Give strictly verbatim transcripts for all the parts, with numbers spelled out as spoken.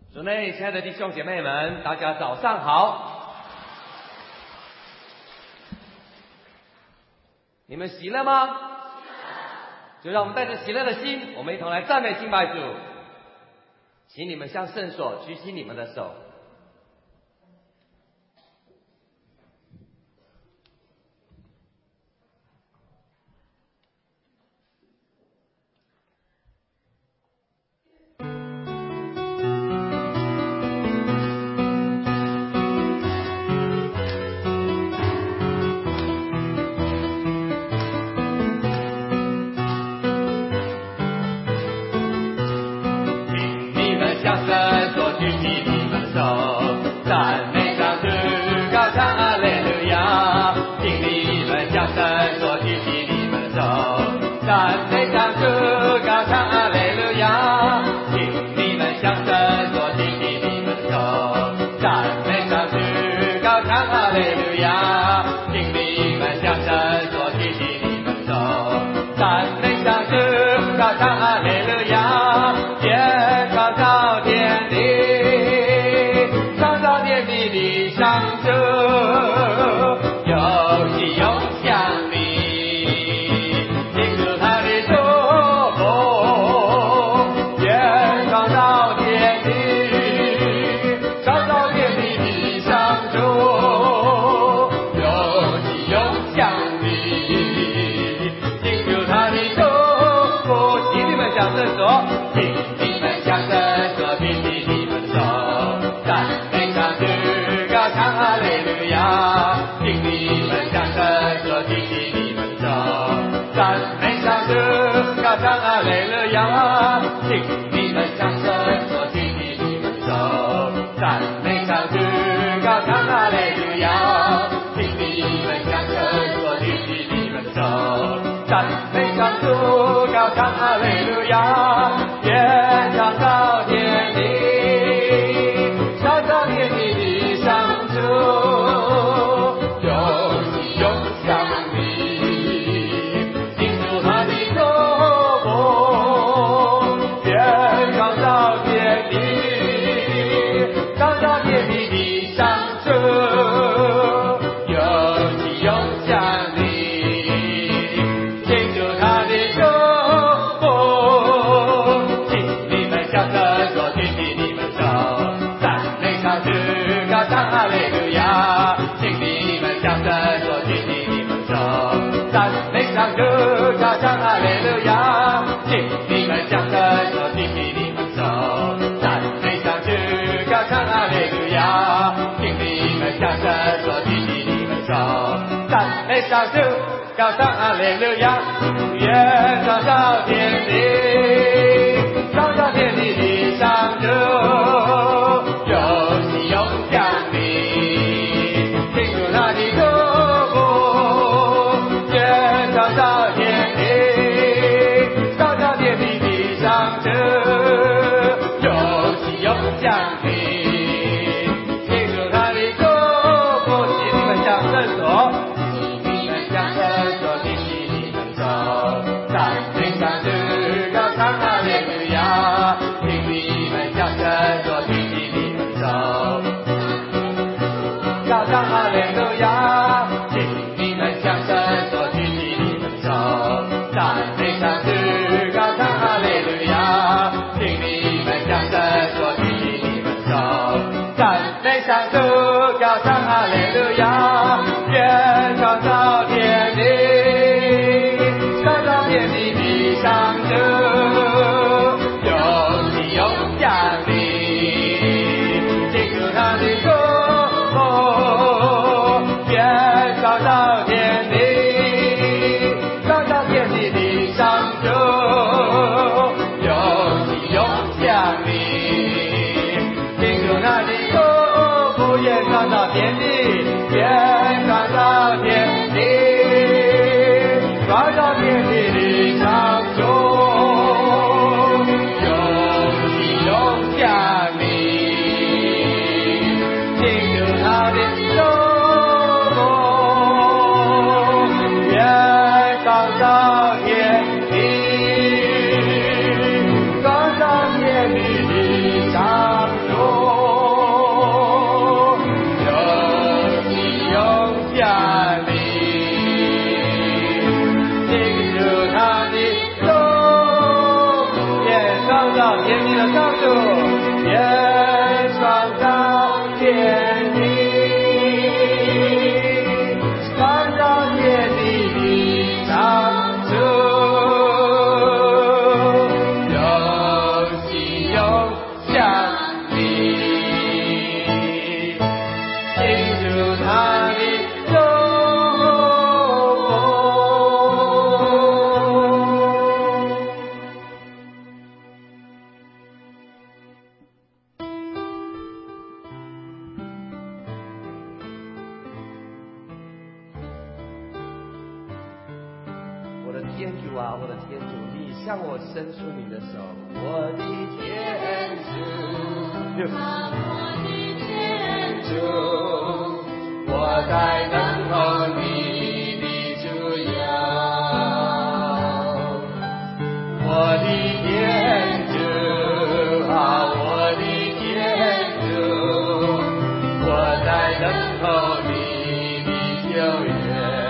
主内，亲爱的弟兄姐妹们，大家早上好。你们喜乐吗？就让我们带着喜乐的心，我们一同来赞美敬拜主。请你们向圣所举起你们的手。高唱哈利路亚，愿创造天地，创造天地的上主，有喜有降临，庆祝他的祝福，愿创造天地，创造天地的上主，有喜有降临，庆祝他的祝福，请你们向圣所。上主。 天主啊，我的天主，你向我伸出你的手，我的天主，啊，我的天主，我在等候你的主佑，我的天主啊，我的天主，我在等候你的救援。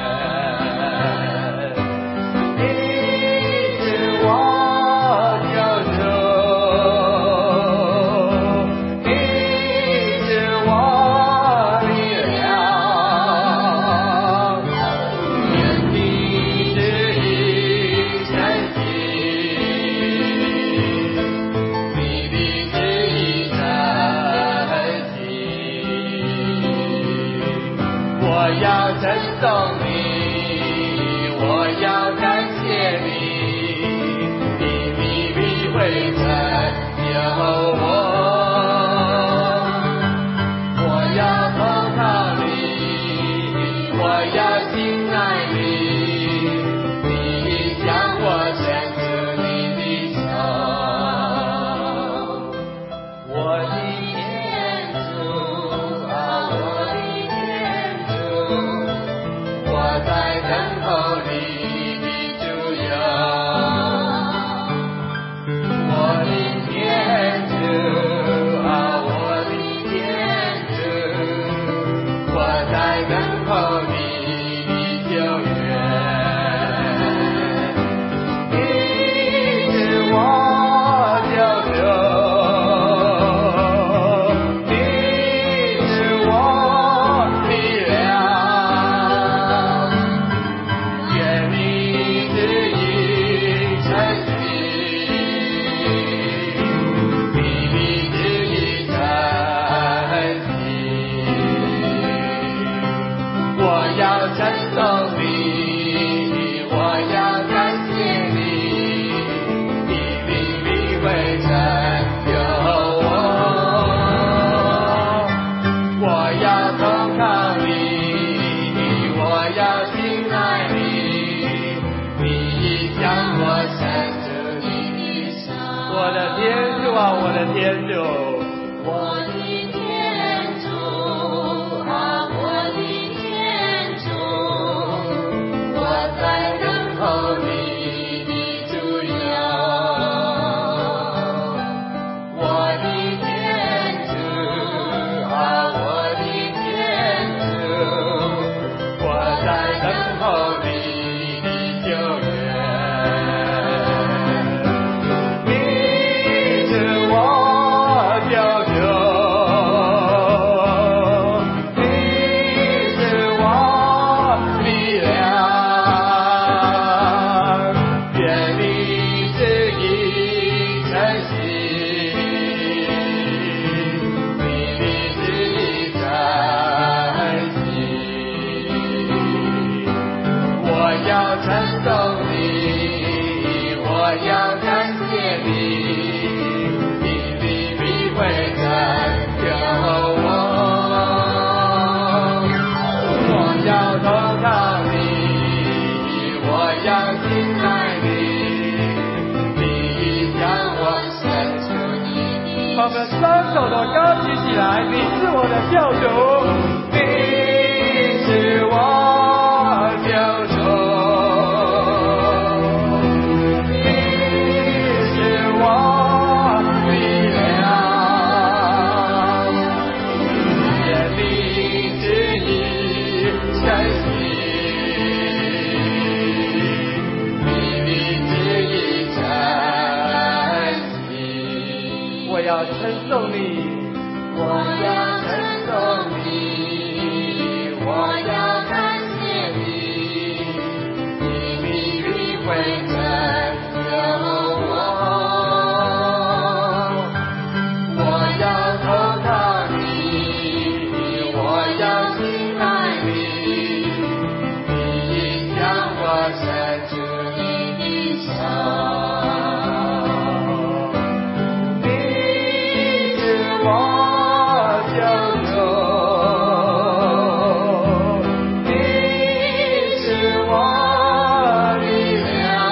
你是我的力量。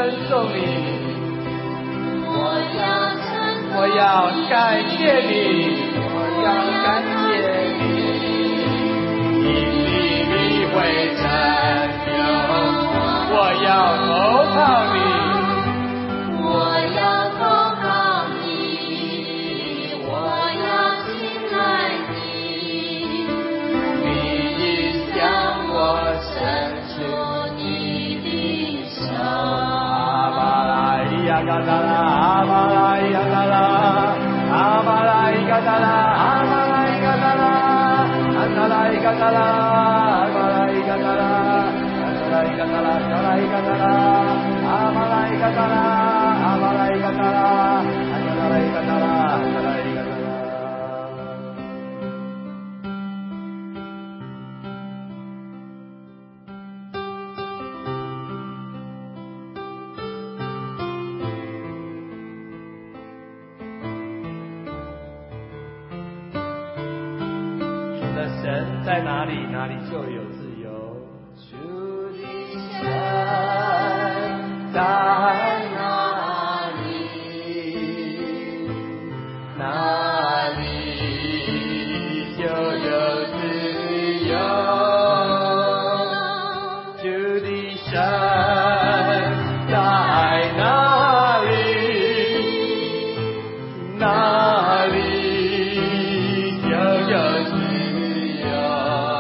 称颂你， 我要称颂我要感谢你，我要感谢你，因你会成就，我要投靠你。 我要投靠你，我要信赖你，你向我伸出你的手。 阿巴拉伊亚嘎达拉，阿巴拉伊亚嘎拉，阿巴拉伊嘎达拉，阿巴拉伊嘎达拉，安达拉伊嘎达拉，阿巴拉伊嘎达拉，安达拉伊嘎达拉，达拉伊嘎达拉，阿巴拉伊嘎达拉，阿巴拉伊嘎达拉，安达拉伊嘎达拉，安达拉伊嘎达拉。神在哪里，哪里就有自由。主的神在哪里，哪里就有自由。主的神在哪里，哪里就有自由。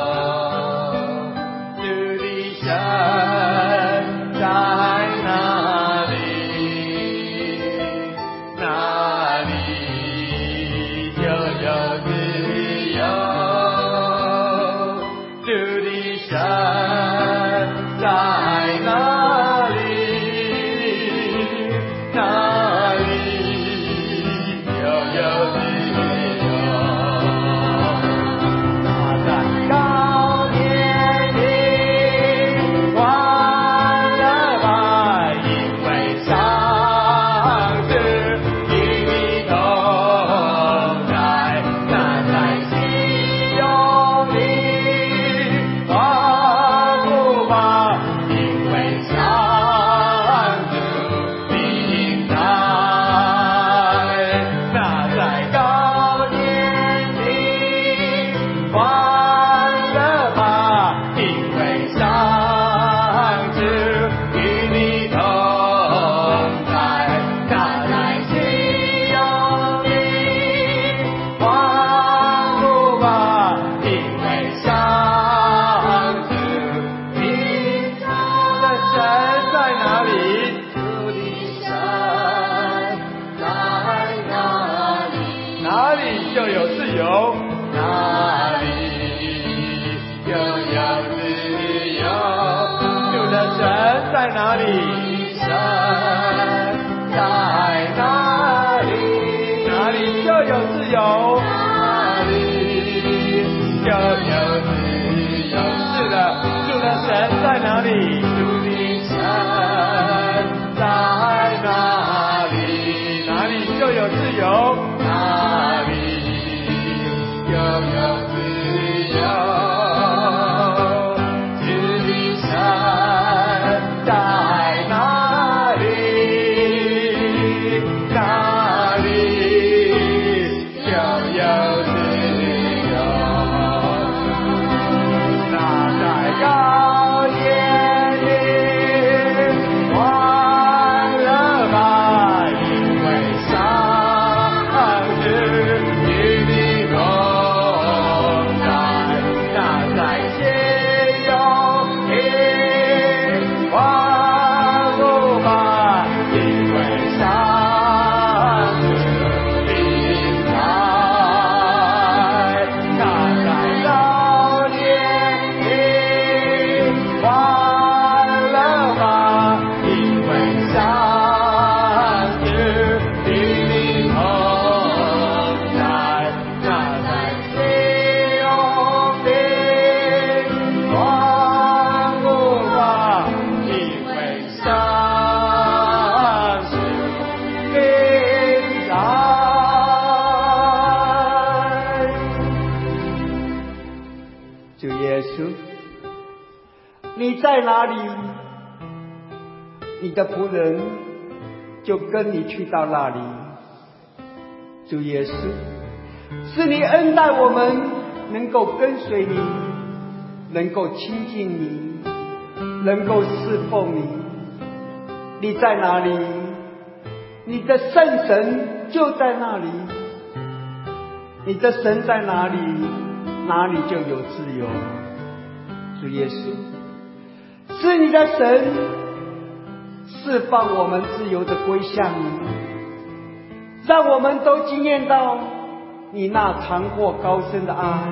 在哪里？神在哪里？哪里就有自由，哪里就有自由。是的，主的神在哪里？主的神在哪里？哪里就有自由，哪里就有自由。你在哪里？ 你的仆人就跟你去到那里。主耶稣，是你恩待我们能够跟随你，能够亲近你，能够侍奉你。你在哪里，你的圣神就在那里。你的神在哪里，哪里就有自由。主耶稣，是你的神释放我们自由的归向你，让我们都经验到你那长阔高深的爱，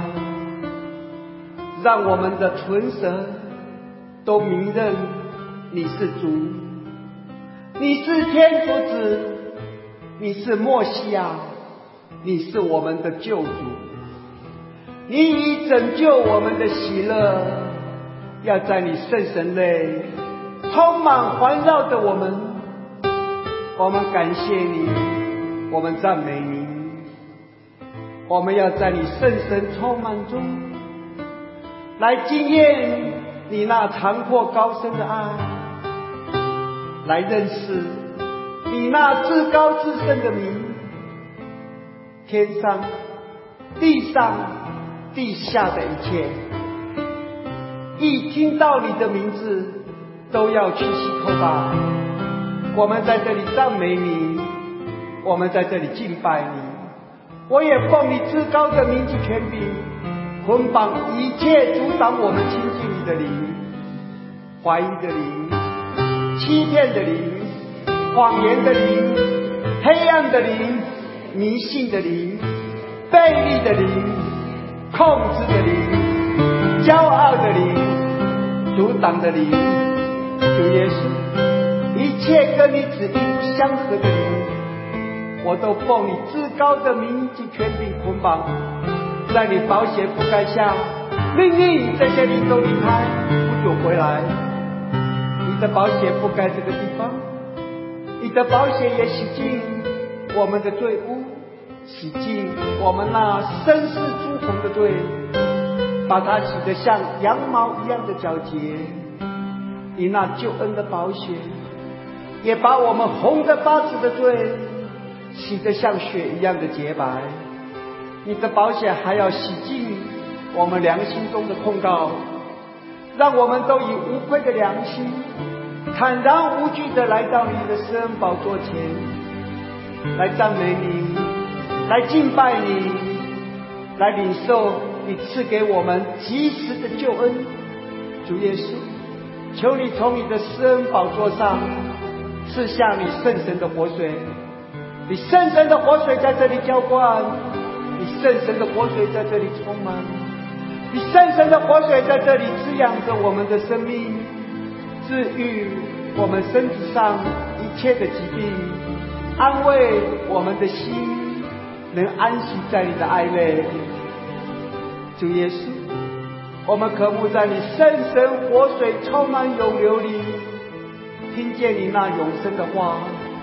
让我们的唇舌都明认你是主，你是天主子，你是默西亚，你是我们的救主。你以拯救我们的喜乐，要在你圣神内充满环绕着我们。我们感谢你，我们赞美你。我们要在你圣神充满中来经验你那长阔高深的爱，来认识你那至高至圣的名。天上地上地下的一切，一听到你的名字都要屈膝叩拜。我们在这里赞美你，我们在这里敬拜你。我也奉你至高的名及权柄，捆绑一切阻挡我们亲近你的灵，怀疑的灵，欺骗的灵，谎言的灵，黑暗的灵，迷信的灵，悖逆的灵，控制的灵，骄傲的灵，阻挡的灵。主耶稣，一切跟你旨意不相合的灵，我都奉你至高的名及权柄捆绑，在你宝血覆盖下，命令这些灵都离开，不久回来。你的宝血覆盖这个地方，你的宝血也洗净我们的罪污，洗净我们那深似朱红的罪，把它洗得像羊毛一样的皎洁。你那救恩的宝血也把我们红的发紫的罪洗得像雪一样的洁白。你的宝血还要洗净我们良心中的控告，让我们都以无愧的良心坦然无惧地来到你的施恩宝座前，来赞美你，来敬拜你，来领受你赐给我们及时的救恩。主耶稣，求你从你的施恩宝座上赐下你圣神的活水，你圣神的活水在这里浇灌，你圣神的活水在这里充满，你圣神的活水在这里滋养着我们的生命，治愈我们身体上一切的疾病，安慰我们的心，能安息在你的爱内。主耶稣，我们渴慕在你圣神活水充满涌流里，听见你那永生的话。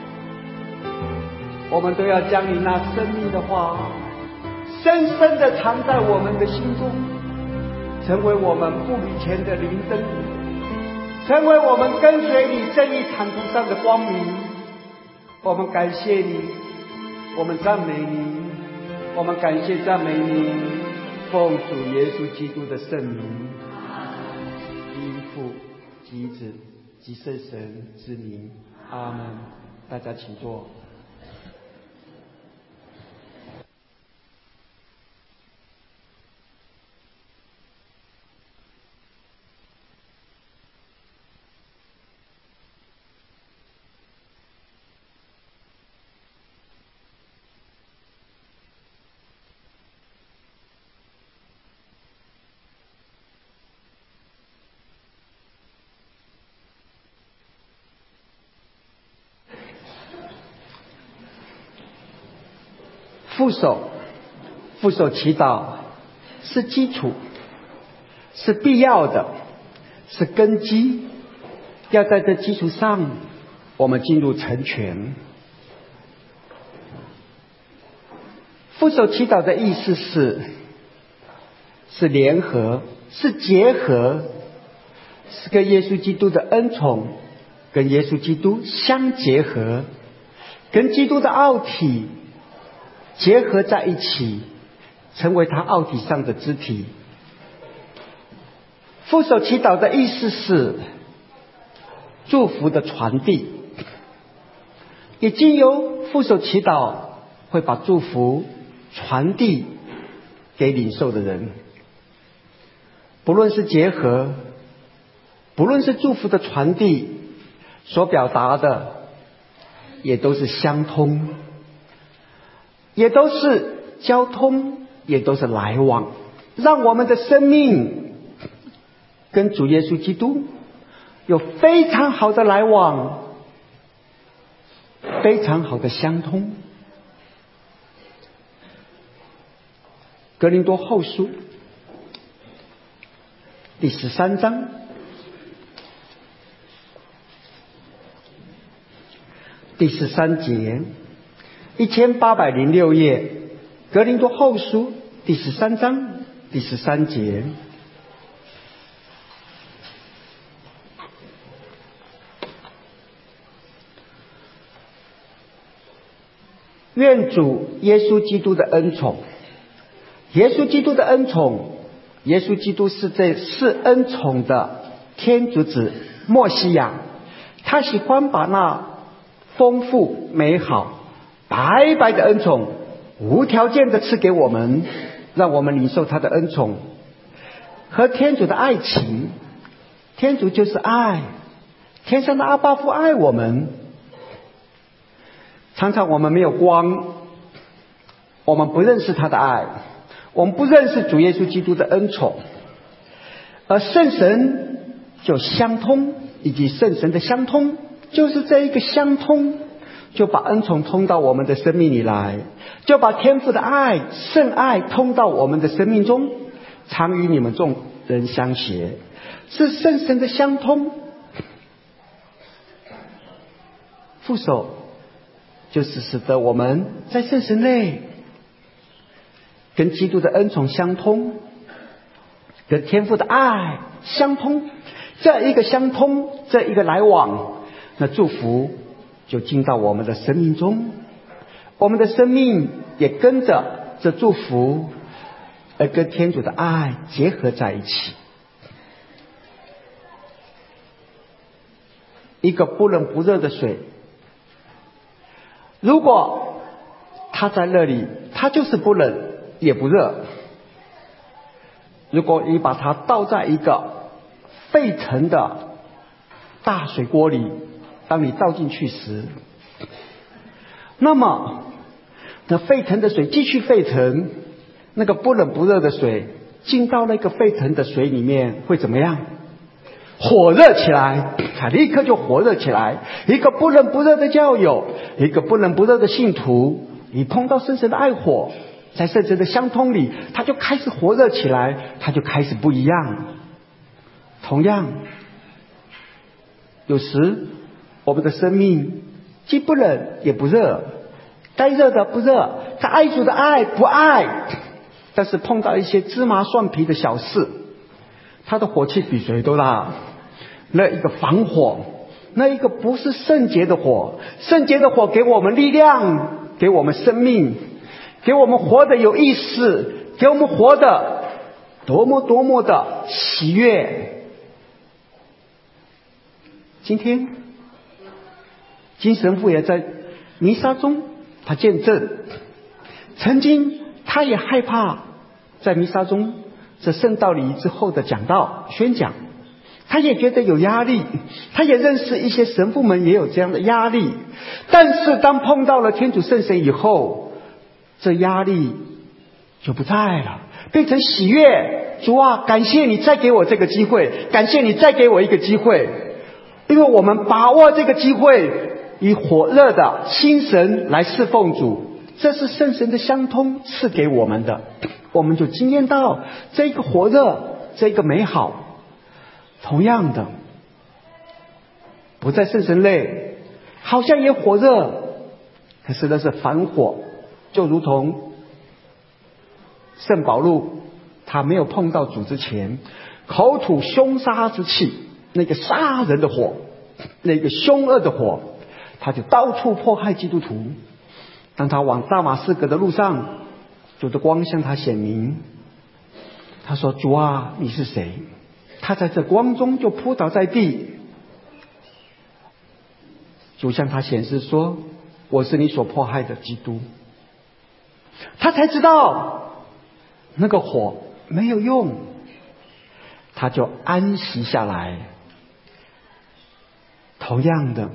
我们都要将你那生命的话深深地藏在我们的心中，成为我们步履前的灵灯，成为我们跟随你正义坦途上的光明。我们感谢你，我们赞美你，我们感谢赞美你，奉主耶稣基督的圣名，因父及子及圣神之名，阿门。大家请坐。副手副手祈祷是基础，是必要的，是根基，要在这基础上我们进入成全。副手祈祷的意思是是联合，是结合，是跟耶稣基督的恩宠跟耶稣基督相结合，跟基督的奥体结合在一起，成为他奥体上的肢体。父手祈祷的意思是祝福的传递，也经由父手祈祷会把祝福传递给领受的人。不论是结合，不论是祝福的传递，所表达的也都是相通，也都是交通，也都是来往，让我们的生命跟主耶稣基督有非常好的来往，非常好的相通。哥林多后书第十三章第十三节，一千八百零六页，哥林多后书第十三章第十三节。愿主耶稣基督的恩宠，耶稣基督的恩宠，耶稣基督是这是恩宠的天主子默西亚，他喜欢把那丰富美好白白的恩宠无条件的赐给我们，让我们领受他的恩宠和天主的爱情。天主就是爱，天上的阿爸父爱我们。常常我们没有光，我们不认识他的爱，我们不认识主耶稣基督的恩宠，而圣神就相通，以及圣神的相通，就是这一个相通，就把恩宠通到我们的生命里来，就把天父的爱圣爱通到我们的生命中，常与你们众人相携，是圣神的相通。副手就是使得我们在圣神内跟基督的恩宠相通，跟天父的爱相通，这一个相通，这一个来往，那祝福就进到我们的生命中，我们的生命也跟着这祝福而跟天主的爱结合在一起。一个不冷不热的水，如果它在那里，它就是不冷也不热。如果你把它倒在一个沸腾的大水锅里，当你倒进去时，那么那沸腾的水继续沸腾，那个不冷不热的水进到那个沸腾的水里面会怎么样？火热起来，它立刻就火热起来。一个不冷不热的教友，一个不冷不热的信徒，你碰到圣神的爱火，在圣神的相通里，他就开始火热起来，他就开始不一样。同样，有时我们的生命既不冷也不热，该热的不热，该爱主的爱不爱，但是碰到一些芝麻蒜皮的小事，他的火气比谁都大。那一个防火，那一个不是圣洁的火，圣洁的火给我们力量，给我们生命，给我们活得有意思，给我们活得多么多么的喜悦。今天金神父也在弥撒中，他见证，曾经他也害怕在弥撒中这圣道礼仪之后的讲道宣讲，他也觉得有压力，他也认识一些神父们也有这样的压力。但是当碰到了天主圣神以后，这压力就不在了，变成喜悦。主啊，感谢你再给我这个机会，感谢你再给我一个机会，因为我们把握这个机会，以火热的心神来侍奉主，这是圣神的相通赐给我们的，我们就经验到这个火热，这个美好。同样的，不在圣神内，好像也火热，可是那是反火，就如同圣保禄他没有碰到主之前，口吐凶杀之气，那个杀人的火， 那个凶恶的火，他就到处迫害基督徒。当他往大马士革的路上，主的光向他显明，他说：主啊，你是谁？他在这光中就扑倒在地。主向他显示说：我是你所迫害的基督。他才知道那个火没有用，他就安息下来。同样的，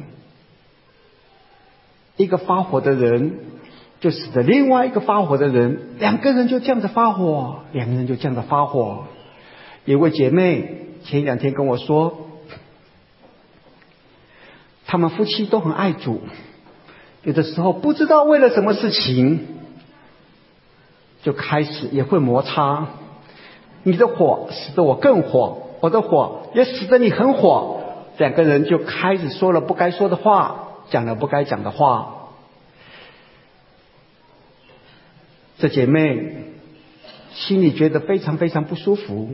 一个发火的人就使得另外一个发火的人，两个人就这样子发火，两个人就这样子发火。有位姐妹前两天跟我说，他们夫妻都很爱主，有的时候不知道为了什么事情就开始也会摩擦。你的火使得我更火，我的火也使得你很火，两个人就开始说了不该说的话，讲了不该讲的话。这姐妹心里觉得非常非常不舒服，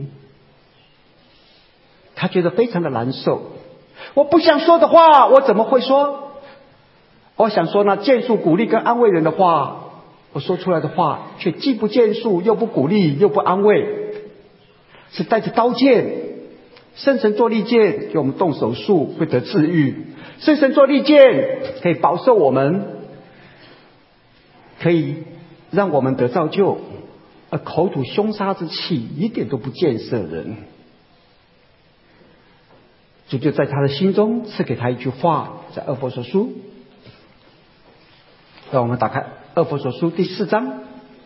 她觉得非常的难受。我不想说的话我怎么会说？我想说那建树鼓励跟安慰人的话，我说出来的话却既不建树又不鼓励又不安慰，是带着刀剑。圣神做利剑给我们动手术会得治愈，圣神做利剑可以保守我们，可以让我们得造就，而口吐凶杀之气一点都不建设人。主就在他的心中赐给他一句话，在二弗所书，让我们打开二弗所书第四章。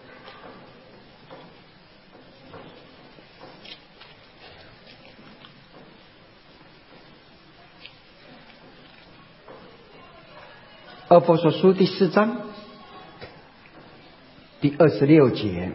二弗所书第四章第二十六节、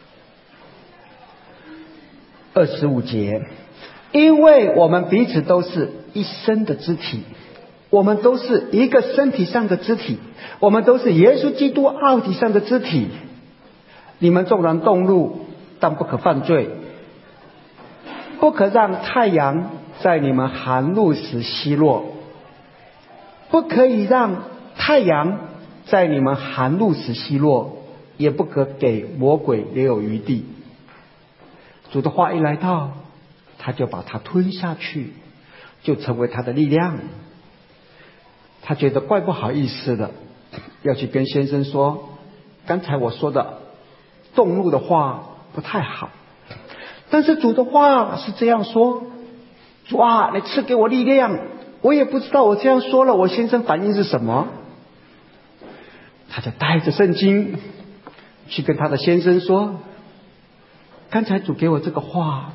二十五节，因为我们彼此都是一身的肢体，我们都是一个身体上的肢体，我们都是耶稣基督奥体上的肢体。你们纵然动怒，但不可犯罪，不可让太阳在你们寒露时息落，不可以让太阳在你们寒露时息落，也不可给魔鬼留有余地。主的话一来到，他就把它吞下去，就成为他的力量。他觉得怪不好意思的，要去跟先生说，刚才我说的动怒的话不太好，但是主的话是这样说，主啊，你赐给我力量，我也不知道我这样说了我先生反应是什么。他就带着圣经去跟他的先生说，刚才主给我这个话，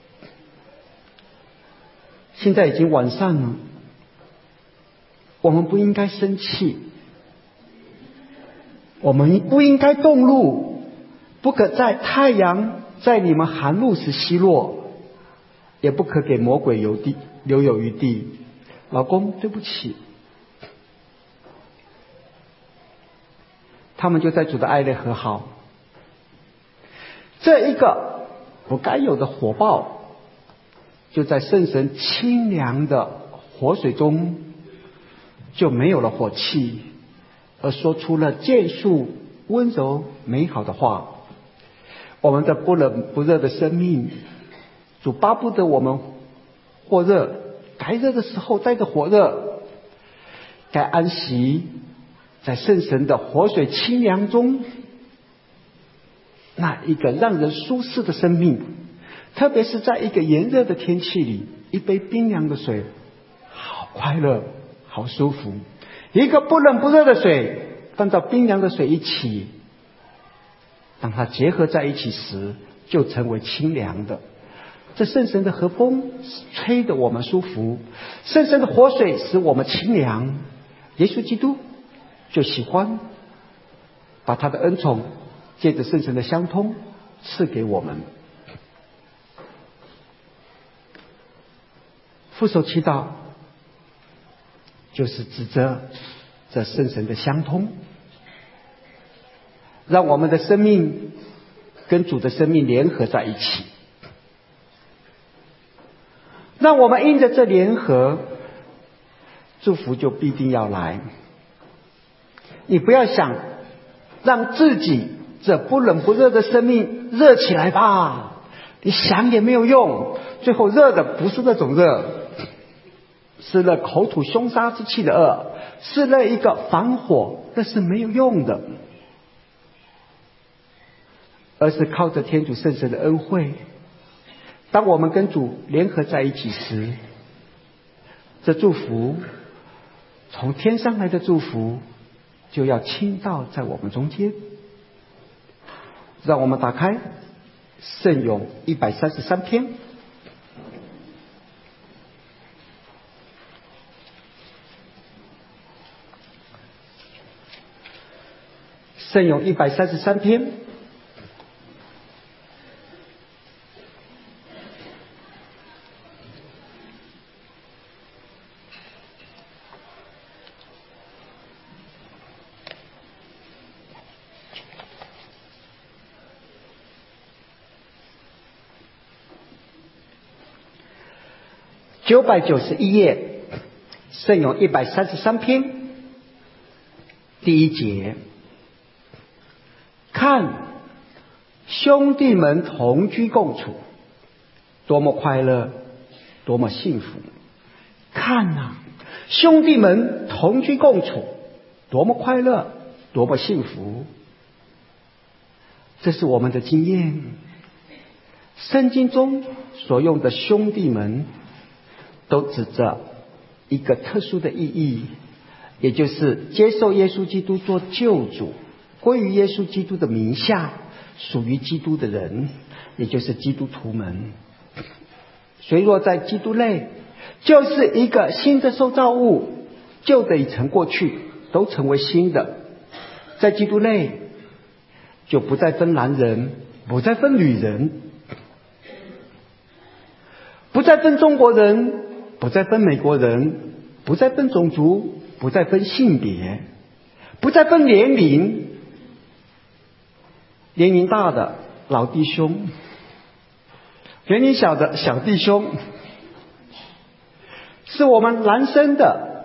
现在已经晚上了，我们不应该生气，我们不应该动怒，不可在太阳在你们寒露时息落，也不可给魔鬼留地留有余地。老公，对不起。他们就在主的爱内和好。这一个不该有的火爆，就在圣神清凉的活水中就没有了火气，而说出了建树温柔美好的话。我们的不冷不热的生命，主巴不得我们或热，该热的时候带着火热，该安息在圣神的活水清凉中，那一个让人舒适的生命。特别是在一个炎热的天气里，一杯冰凉的水好快乐好舒服，一个不冷不热的水放到冰凉的水一起，当它结合在一起时就成为清凉的。这圣神的和风吹得我们舒服，圣神的活水使我们清凉。耶稣基督就喜欢把他的恩宠借着圣神的相通赐给我们。父手祈祷就是指着这圣神的相通，让我们的生命跟主的生命联合在一起，让我们因着这联合， 祝福就必定要来。你不要想让自己这不冷不热的生命热起来吧，你想也没有用，最后热的不是那种热，是那口吐凶杀之气的恶，是那一个防火，那是没有用的，而是靠着天主圣神的恩惠，当我们跟主联合在一起时，这祝福从天上来的祝福就要倾倒在我们中间。让我们打开圣咏一百三十三篇。圣咏一百三十三篇，九百九十一页，圣咏一百三十三篇，第一节。看，兄弟们同居共处，多么快乐，多么幸福！看啊，兄弟们同居共处，多么快乐，多么幸福！这是我们的经验。圣经中所用的兄弟们，都指着一个特殊的意义，也就是接受耶稣基督做救主，归于耶稣基督的名下，属于基督的人，也就是基督徒们。谁若在基督内，就是一个新的受造物，旧的已成过去，都成为新的。在基督内，就不再分男人，不再分女人，不再分中国人，不再分美国人，不再分种族，不再分性别，不再分年龄，年龄大的老弟兄，年龄小的小弟兄，是我们男生的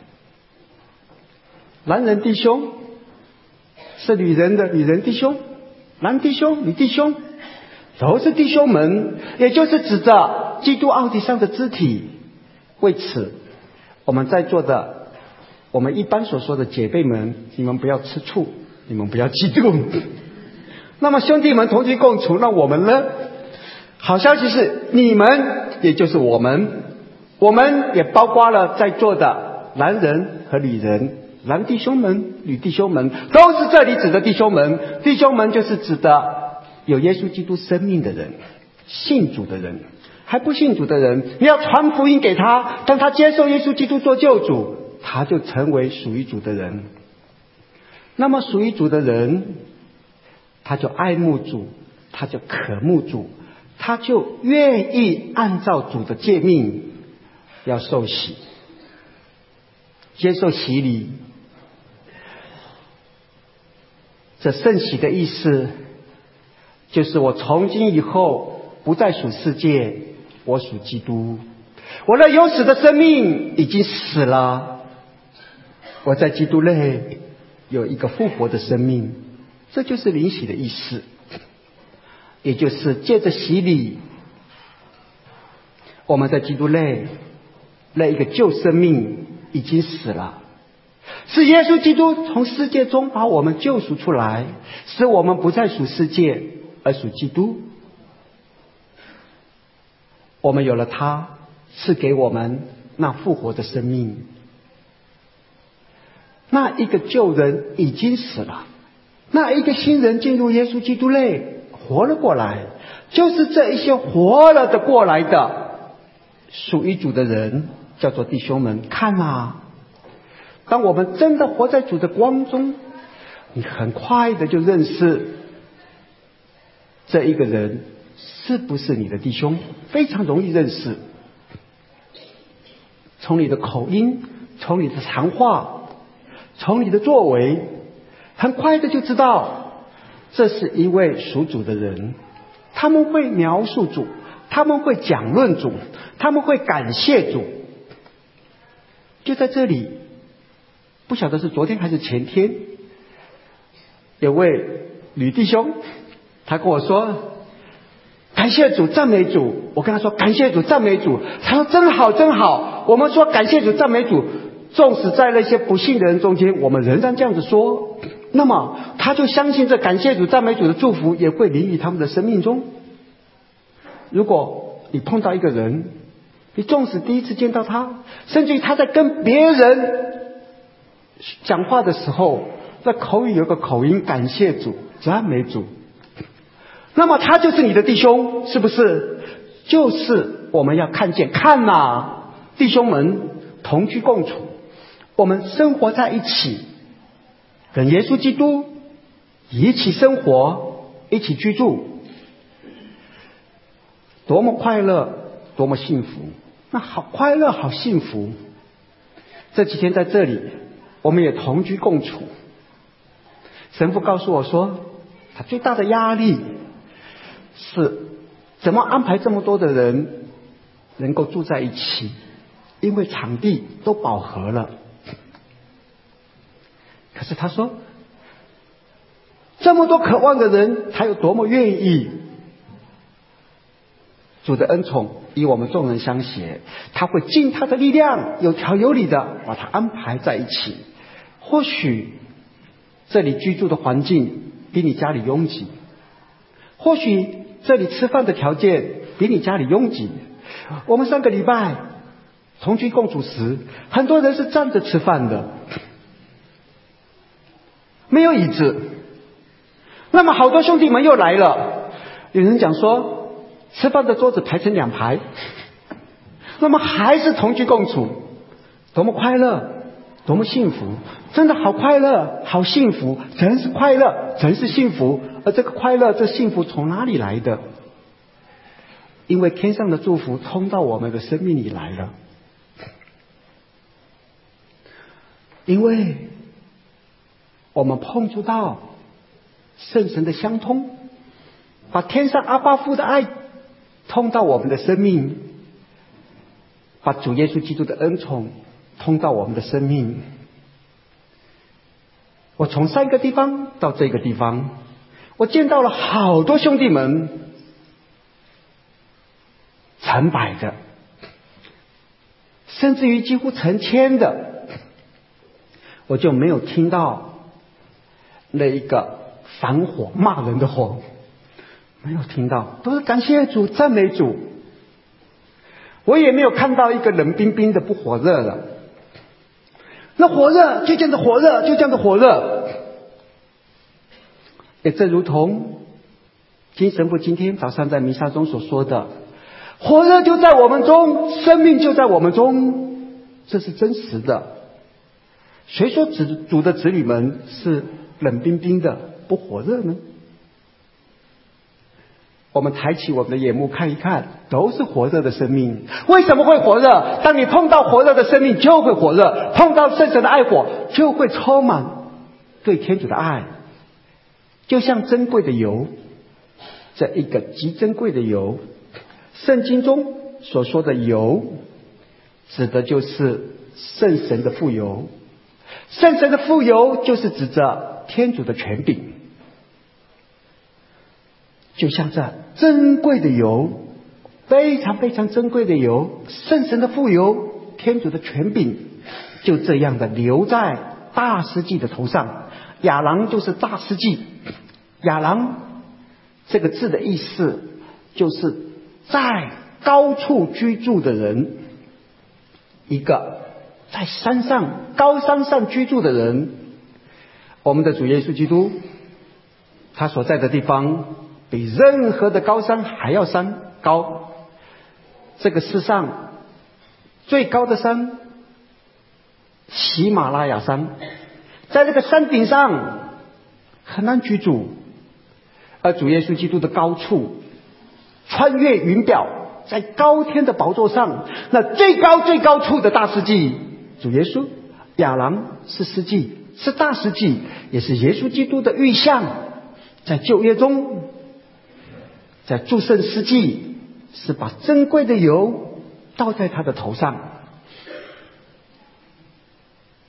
男人弟兄，是女人的女人弟兄，男弟兄女弟兄，都是弟兄们，也就是指着基督奥体上的肢体。为此，我们在座的我们一般所说的姐妹们，你们不要吃醋，你们不要激动。那么兄弟们同居共处，那我们呢？好消息是，你们也就是我们，我们也包括了在座的男人和女人，男弟兄们、女弟兄们，都是这里指的弟兄们。弟兄们就是指的有耶稣基督生命的人，信主的人。还不信主的人，你要传福音给他，当他接受耶稣基督做救主，他就成为属于主的人。那么属于主的人，他就爱慕主，他就渴慕主，他就愿意按照主的诫命要受洗，接受洗礼。这圣洗的意思，就是我从今以后不再属世界，我属基督。我那有死的生命已经死了，我在基督内有一个复活的生命，这就是灵洗的意思。也就是借着洗礼，我们在基督内那一个旧生命已经死了，是耶稣基督从世界中把我们救赎出来，使我们不再属世界，而属基督。我们有了他赐给我们那复活的生命，那一个旧人已经死了，那一个新人进入耶稣基督内活了过来，就是这一些活了的过来的属于主的人，叫做弟兄们。看啊，当我们真的活在主的光中，你很快的就认识这一个人是不是你的弟兄，非常容易认识。从你的口音，从你的谈话，从你的作为，很快的就知道这是一位属主的人。他们会描述主，他们会讲论主，他们会感谢主。 就在这里，不晓得是昨天还是前天，有位女弟兄，他跟我说感谢主赞美主，我跟他说感谢主赞美主，他说真好真好，我们说感谢主赞美主，纵使在那些不信的人中间，我们仍然这样子说，那么他就相信这感谢主赞美主的祝福也会临于他们的生命中。如果你碰到一个人，你纵使第一次见到他，甚至于他在跟别人讲话的时候，在口语有个口音感谢主赞美主，那么他就是你的弟兄，是不是？就是我们要看见，看哪、啊，弟兄们同居共处，我们生活在一起，跟耶稣基督一起生活，一起居住，多么快乐，多么幸福！那好快乐，好幸福。这几天在这里，我们也同居共处。神父告诉我说，他最大的压力是怎么安排这么多的人能够住在一起，因为场地都饱和了。可是他说，这么多渴望的人，他有多么愿意。主的恩宠与我们众人相携，他会尽他的力量，有条有理的把它安排在一起。或许这里居住的环境比你家里拥挤，或许这里吃饭的条件比你家里拥挤。我们上个礼拜同居共处时，很多人是站着吃饭的，没有椅子。那么好多兄弟们又来了，有人讲说吃饭的桌子排成两排，那么还是同居共处，多么快乐，多么幸福，真的好快乐，好幸福，真是快乐，真是幸福。而这个快乐，这幸福从哪里来的？因为天上的祝福通到我们的生命里来了，因为我们碰触到圣神的相通，把天上阿爸父的爱通到我们的生命，把主耶稣基督的恩宠通到我们的生命。我从上一个地方到这个地方，我见到了好多兄弟们，成百的，甚至于几乎成千的，我就没有听到那一个反火骂人的火，没有听到，都是感谢主赞美主。我也没有看到一个冷冰冰的不火热了，那火热就这样的火热，就这样的火热。也正如同金神父今天早上在弥撒中所说的，火热就在我们中，生命就在我们中，这是真实的。谁说主的子女们是冷冰冰的不火热呢？我们抬起我们的眼目看一看，都是火热的生命。为什么会火热？当你碰到火热的生命，就会火热；碰到圣神的爱火，就会充满对天主的爱。就像珍贵的油，这一个极珍贵的油，圣经中所说的油，指的就是圣神的富油。圣神的富油就是指着天主的权柄。就像这珍贵的油，非常非常珍贵的油，圣神的富油，天主的权柄，就这样的流在大司祭的头上。亚郎就是大司祭，亚郎这个字的意思就是在高处居住的人，一个在山上高山上居住的人。我们的主耶稣基督，他所在的地方比任何的高山还要山高。这个世上最高的山，喜马拉雅山，在这个山顶上很难居住，而主耶稣基督的高处，穿越云表，在高天的宝座上，那最高最高处的大司祭主耶稣，亚郎是司祭，是大司祭，也是耶稣基督的预像。在旧约中，在祝圣司祭是把珍贵的油倒在他的头上。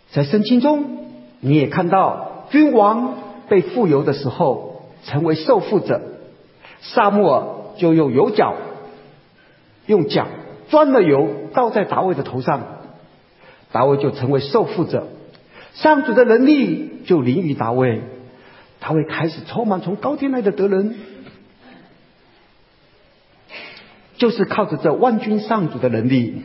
在圣经中，你也看到君王被傅油的时候成为受傅者，撒母耳就用油角用脚钻了油倒在大卫的头上，大卫就成为受傅者，上主的能力就临于大卫，大卫开始充满从高天来的德能，就是靠着这万军上主的能力。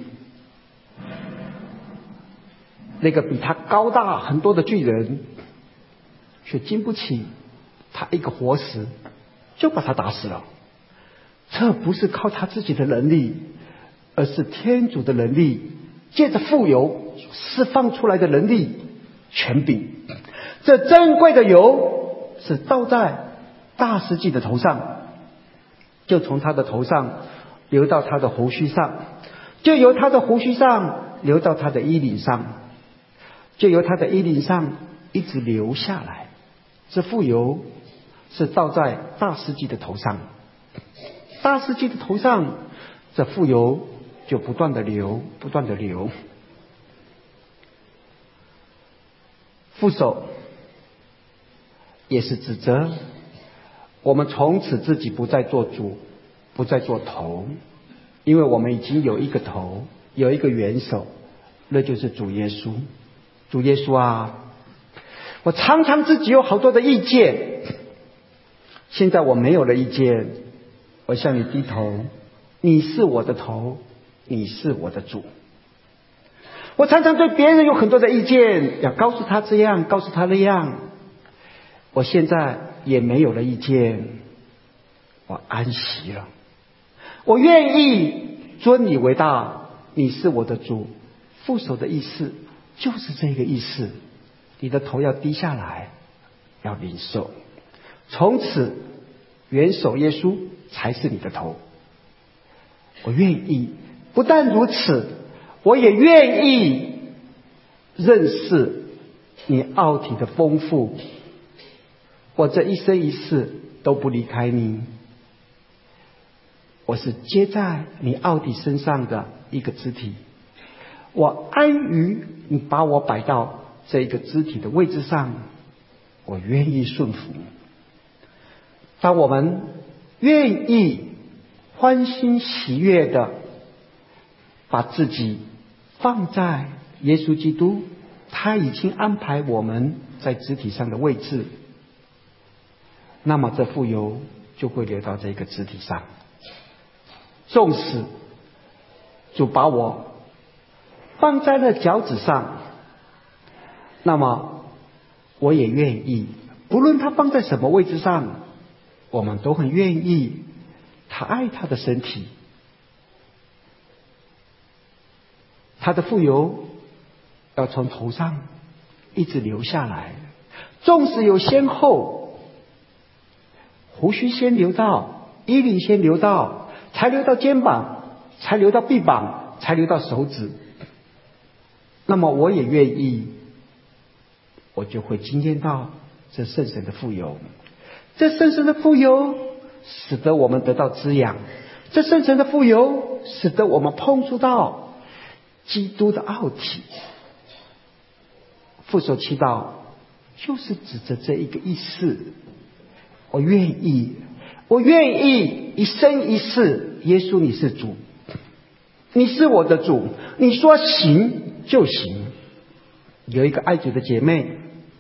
那个比他高大很多的巨人却经不起他一个活石就把他打死了。这不是靠他自己的能力，而是天主的能力，借着傅油释放出来的能力权柄。这珍贵的油是倒在大司祭的头上，就从他的头上流到他的胡须上，就由他的胡须上流到他的衣领上，就由他的衣领上一直流下来。这傅油是倒在大司祭的头上，大司祭的头上，这傅油就不断的流，不断的流。副手也是指责我们从此自己不再做主，不再做头，因为我们已经有一个头，有一个元首，那就是主耶稣。主耶稣啊，我常常自己有好多的意见，现在我没有了意见，我向你低头，你是我的头，你是我的主。我常常对别人有很多的意见，要告诉他这样，告诉他那样，我现在也没有了意见，我安息了，我愿意尊你为大，你是我的主。副手的意思就是这个意思，你的头要低下来，要领受，从此元首耶稣才是你的头。我愿意，不但如此，我也愿意认识你奥体的丰富，我这一生一世都不离开你，我是接在你奥体身上的一个肢体，我安于你把我摆到这一个肢体的位置上，我愿意顺服。当我们愿意欢欣喜悦的把自己放在耶稣基督他已经安排我们在肢体上的位置，那么这傅油就会流到这个肢体上。纵使主把我放在了脚趾上，那么我也愿意，不论他放在什么位置上，我们都很愿意，他爱他的身体，他的傅油要从头上一直流下来，纵使有先后，胡须先流到，衣领先流到，才流到肩膀，才流到臂膀，才流到手指，那么我也愿意，我就会经验到这圣神的傅油。这圣神的傅油使得我们得到滋养，这圣神的傅油使得我们碰触到基督的奥体。父所祈祷就是指着这一个意思，我愿意，我愿意一生一世，耶稣你是主，你是我的主，你说行就行。有一个爱主的姐妹，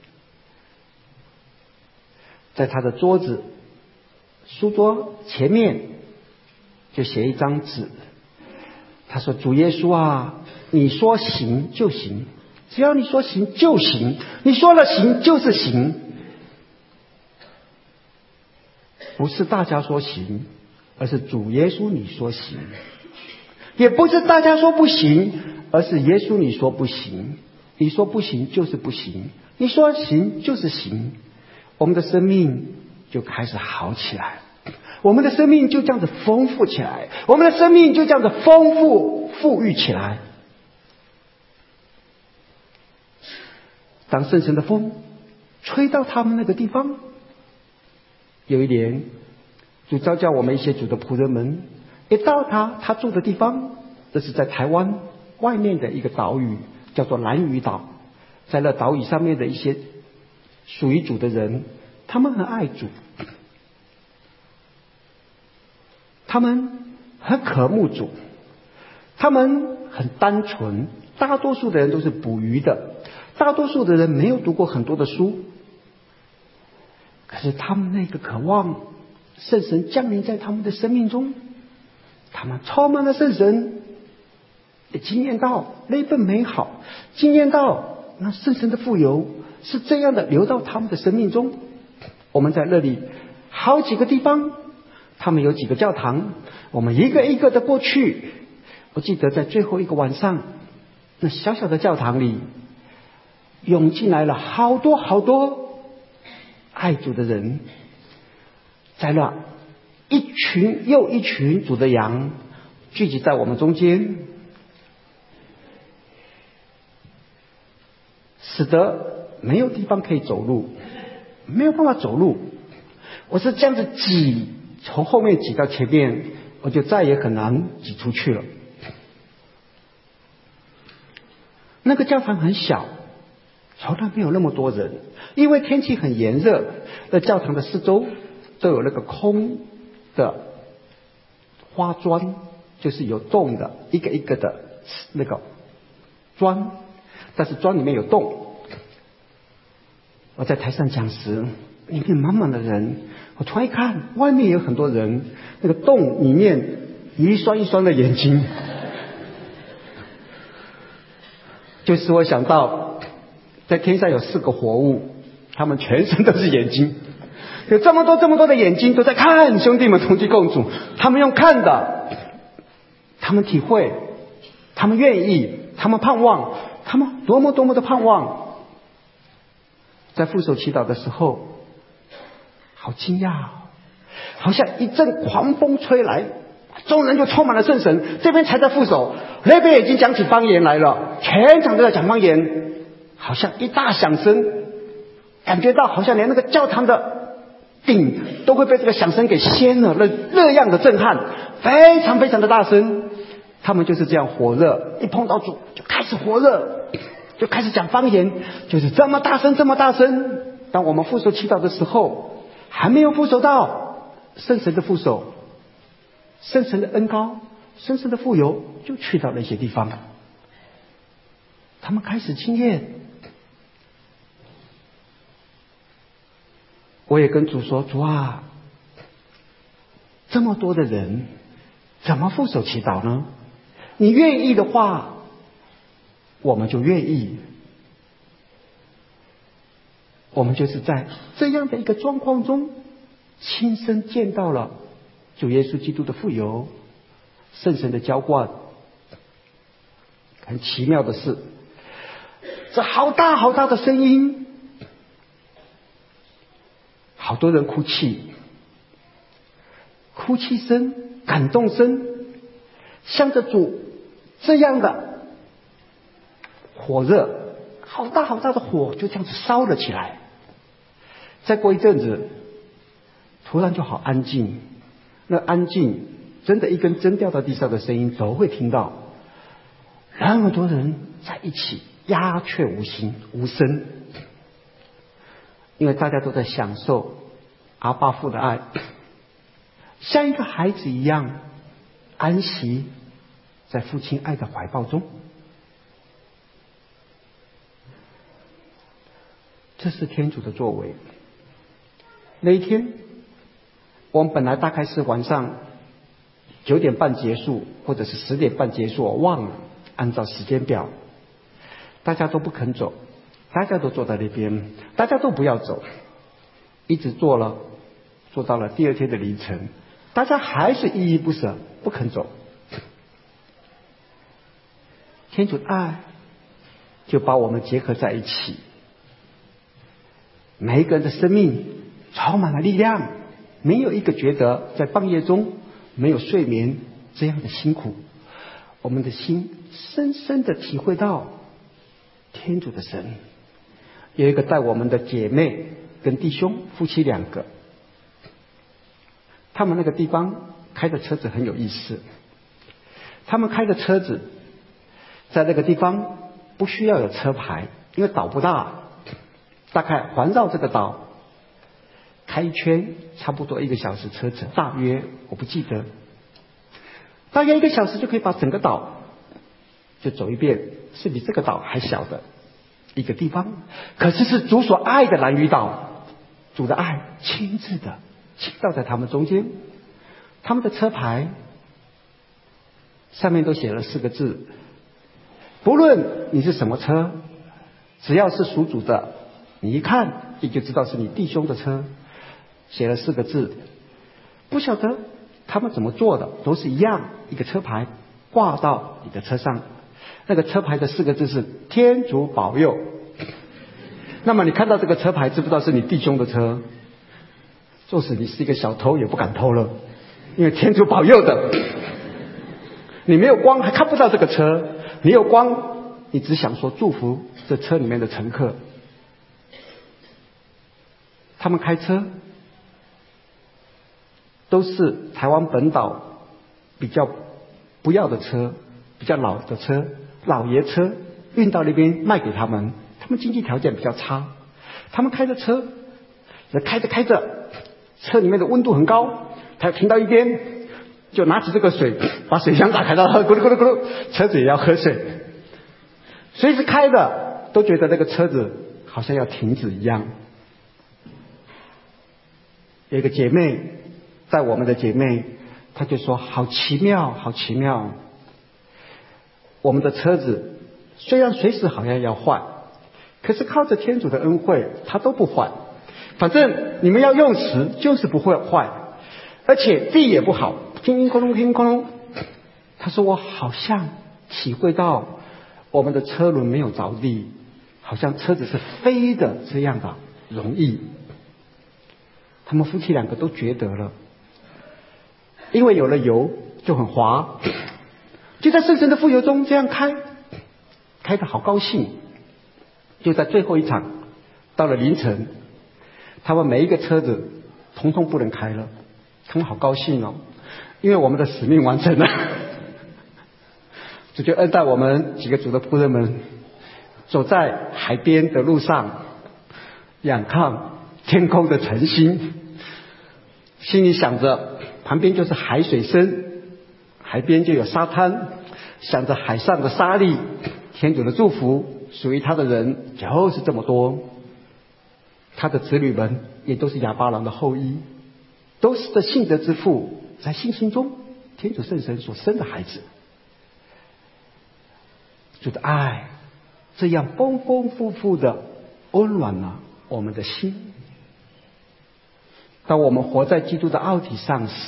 在她的桌子书桌前面就写一张纸，她说主耶稣啊，你说行就行，只要你说行就行，你说了行就是行，不是大家说行，而是主耶稣你说行，也不是大家说不行，而是耶稣你说不行，你说不行就是不行，你说行就是行，我们的生命就开始好起来，我们的生命就这样子丰富起来，我们的生命就这样子丰富富裕起来。当圣神的风吹到他们那个地方，有一年主召叫我们一些主的仆人们也到他他住的地方，这是在台湾外面的一个岛屿，叫做兰屿岛。 在那岛屿上面的一些属于主的人，他们很爱主，他们很渴慕主，他们很单纯。大多数的人都是捕鱼的，大多数的人没有读过很多的书，可是他们那个渴望圣神降临在他们的生命中，他们充满了圣神，也经验到那份美好，经验到那圣神的富有是这样的流到他们的生命中。我们在那里好几个地方，他们有几个教堂，我们一个一个的过去。我记得在最后一个晚上，那小小的教堂里涌进来了好多好多爱主的人，在那一群又一群主的羊聚集在我们中间，使得没有地方可以走路，没有办法走路。我是这样子挤，从后面挤到前面，我就再也很难挤出去了。那个教堂很小，从来没有那么多人，因为天气很炎热，那教堂的四周都有那个空的花砖，就是有洞的，一个一个的那个砖，但是砖里面有洞。我在台上讲时，里面满满的人，我突然一看，外面也有很多人，那个洞里面一双一双的眼睛，就使我想到在天上有四个活物，他们全身都是眼睛，有这么多这么多的眼睛都在看兄弟们同居共主，他们用看的，他们体会，他们愿意，他们盼望，他们多么多么的盼望。在副手祈祷的时候，好惊讶，好像一阵狂风吹来，众人就充满了圣神。这边才在副手，那边已经讲起方言来了，全场都在讲方言，好像一大响声，感觉到好像连那个教堂的顶都会被这个响声给掀了，那那样的震撼，非常非常的大声。他们就是这样火热，一碰到主就开始火热，就开始讲方言，就是这么大声这么大声。当我们副手祈祷的时候，还没有副手到，圣神的副手，圣神的恩膏，圣神的富有就去到那些地方，他们开始经验。我也跟主说，主啊，这么多的人怎么副手祈祷呢？你愿意的话，我们就愿意。我们就是在这样的一个状况中，亲身见到了主耶稣基督的富有，圣神的浇灌。很奇妙的是，这好大好大的声音，好多人哭泣，哭泣声、感动声，向着主这样的火热，好大好大的火就这样子烧了起来。再过一阵子，突然就好安静，那安静真的一根针掉到地上的声音都会听到，那么多人在一起，鸦雀无声无声，因为大家都在享受阿爸父的爱，像一个孩子一样安息在父亲爱的怀抱中。这是天主的作为。那一天我们本来大概是晚上九点半结束，或者是十点半结束，我忘了按照时间表，大家都不肯走，大家都坐在那边，大家都不要走，一直坐了坐到了第二天的凌晨，大家还是依依不舍，不肯走。天主的爱就把我们结合在一起，每一个人的生命充满了力量，没有一个觉得在半夜中没有睡眠这样的辛苦。我们的心深深的体会到天主的神。有一个带我们的姐妹跟弟兄，夫妻两个，他们那个地方开的车子很有意思，他们开的车子在那个地方不需要有车牌， 因为岛不大，大概环绕这个岛开一圈差不多一个小时车程，大约我不记得，大约一个小时就可以把整个岛就走一遍，是比这个岛还小的一个地方，可是是主所爱的兰屿岛，主的爱亲自的倾倒在他们中间。他们的车牌上面都写了四个字，不论你是什么车，只要是属主的，你一看你就知道是你弟兄的车，写了四个字。不晓得他们怎么做的，都是一样，一个车牌挂到你的车上，那个车牌的四个字是天主保佑。那么你看到这个车牌，知不知道是你弟兄的车？纵使你是一个小偷也不敢偷了，因为天主保佑的。你没有光还看不到这个车，你有光你只想说祝福这车里面的乘客。他们开车都是台湾本岛比较不要的车，比较老的车，老爷车，运到那边卖给他们，他们经济条件比较差。他们开着车，开着开着，车里面的温度很高，他停到一边，就拿起这个水，把水箱打开了，咕噜咕噜咕噜，车子也要喝水。随时开的都觉得那个车子好像要停止一样。有一个姐妹，在我们的姐妹，她就说好奇妙好奇妙，我们的车子虽然随时好像要换，可是靠着天主的恩惠它都不换，反正你们要用时就是不会坏，而且地也不好，叮叮哐啷叮叮哐啷。她说我好像体会到我们的车轮没有着地，好像车子是飞的这样的容易。他们夫妻两个都觉得了，因为有了油就很滑，就在圣神的富油中这样开，开得好高兴。就在最后一场，到了凌晨，他们每一个车子统统不能开了，他们好高兴哦，因为我们的使命完成了。主就恩待我们几个主的仆人们，走在海边的路上，仰看天空的晨星，心里想着旁边就是海水声，海边就有沙滩，想着海上的沙粒，天主的祝福属于他的人就是这么多。他的子女们也都是亚巴郎的后裔，都是这信德之父在信心中天主圣神所生的孩子。主的爱这样丰丰富富的温暖了我们的心。当我们活在基督的奥体上时，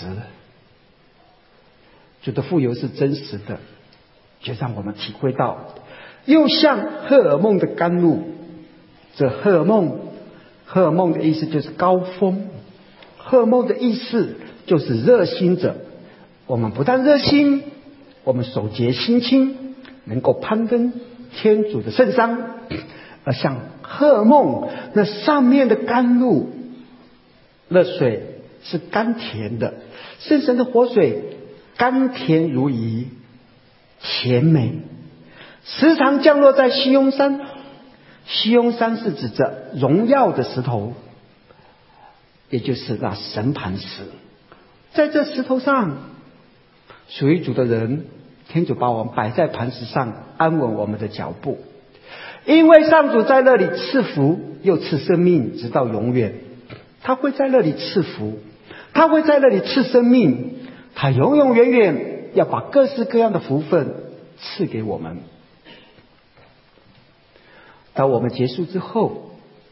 主的富有是真实的，就让我们体会到，又像荷尔蒙的甘露。这荷尔蒙，荷尔蒙的意思就是高峰，荷尔蒙的意思就是热心者。我们不但热心，我们手洁心清，能够攀登天主的圣山，而像荷尔蒙那上面的甘露，那水是甘甜的，圣神的活水甘甜如饴，甜美，时常降落在西雍山。西雍山是指着荣耀的石头，也就是那神磐石。在这石头上，属于主的人，天主把我们摆在磐石上，安稳我们的脚步。因为上主在那里赐福又赐生命，直到永远。他会在那里赐福，他会在那里赐生命，他永永远远要把各式各样的福分赐给我们。当我们结束之后，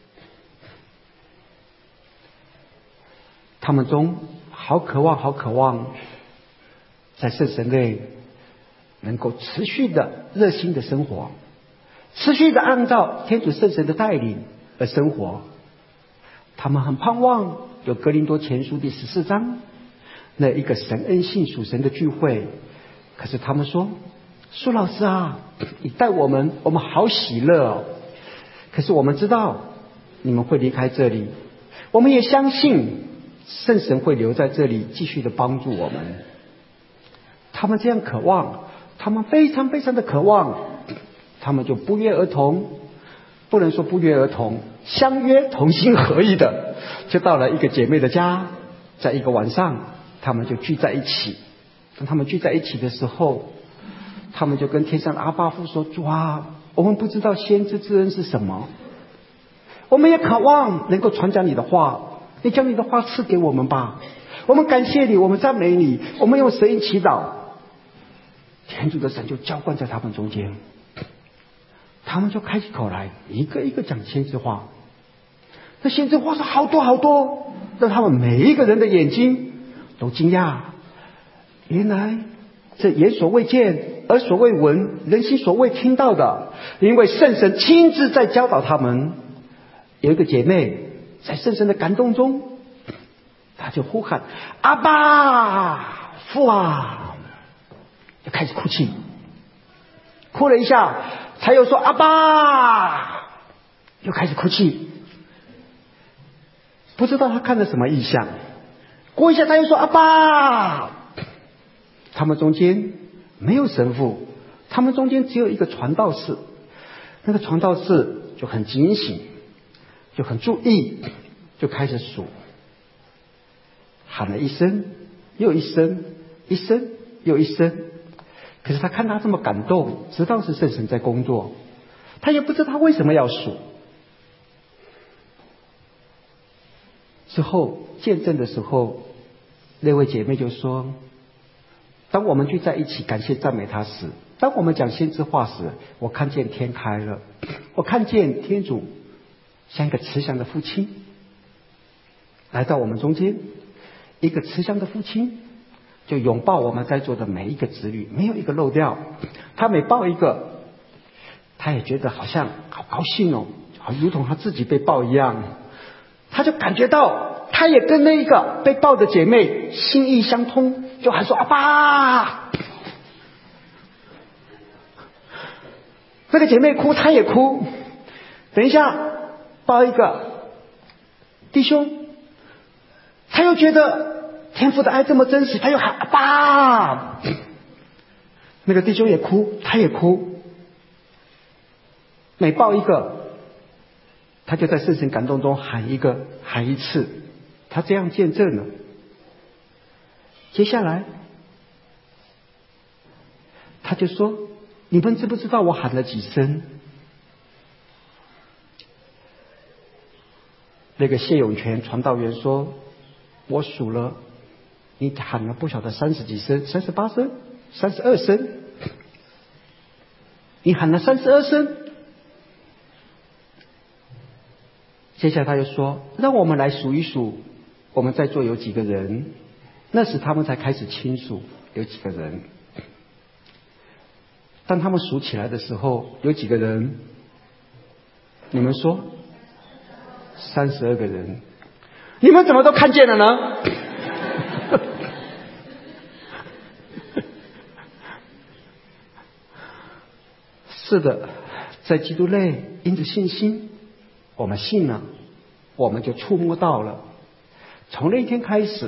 他们中好渴望好渴望在圣神内能够持续的热心的生活，持续的按照天主圣神的带领而生活。他们很盼望有哥林多前书第十四章那一个神恩信属神的聚会，可是他们说，苏老师啊，你带我们我们好喜乐哦，可是我们知道你们会离开这里，我们也相信圣神会留在这里继续的帮助我们。他们这样渴望，他们非常非常的渴望，他们就不约而同不能说不约而同，相约同心合意的，就到了一个姐妹的家，在一个晚上，他们就聚在一起。当他们聚在一起的时候，他们就跟天上的阿爸父说：主啊，我们不知道先知之恩是什么，我们也渴望能够传讲你的话，你将你的话赐给我们吧。我们感谢你，我们赞美你，我们用舌音祈祷。天主的神就浇灌在他们中间，他们就开起口来，一个一个讲先知话。那先知话是好多好多，让他们每一个人的眼睛都惊讶，原来这眼所未见，耳所未闻，人心所未听到的，因为圣神亲自在教导他们。有一个姐妹在圣神的感动中，她就呼喊：阿爸父啊，就开始哭泣，哭了一下，才又说阿爸，又开始哭泣。不知道他看了什么异象，过一下他又说阿爸。他们中间没有神父，他们中间只有一个传道士。那个传道士就很警醒，就很注意，就开始数，喊了一声又一声，一声又一声。可是他看他这么感动，知道是圣神在工作，他也不知道他为什么要数。之后见证的时候，那位姐妹就说：当我们聚在一起感谢赞美他时，当我们讲先知话时，我看见天开了，我看见天主像一个慈祥的父亲来到我们中间。一个慈祥的父亲就拥抱我们在座的每一个子女，没有一个漏掉。他每抱一个，他也觉得好像好高兴哦，好如同他自己被抱一样。他就感觉到他也跟那一个被抱的姐妹心意相通，就喊说阿爸。那个姐妹哭，他也哭。等一下抱一个弟兄，他又觉得天父的爱这么真实，他又喊阿爸。那个弟兄也哭，他也哭。每抱一个，他就在圣神感动中喊一个，喊一次，他这样见证了。接下来他就说：你们知不知道我喊了几声？那个谢永全传道员说：我数了，你喊了不晓得三十几声，三十八声，三十二声，你喊了三十二声。接下来他又说：让我们来数一数，我们在座有几个人。那时他们才开始清数有几个人。当他们数起来的时候，有几个人？你们说？三十二个人。你们怎么都看见了呢？是的，在基督内，因着信心，我们信了，我们就触摸到了。从那一天开始，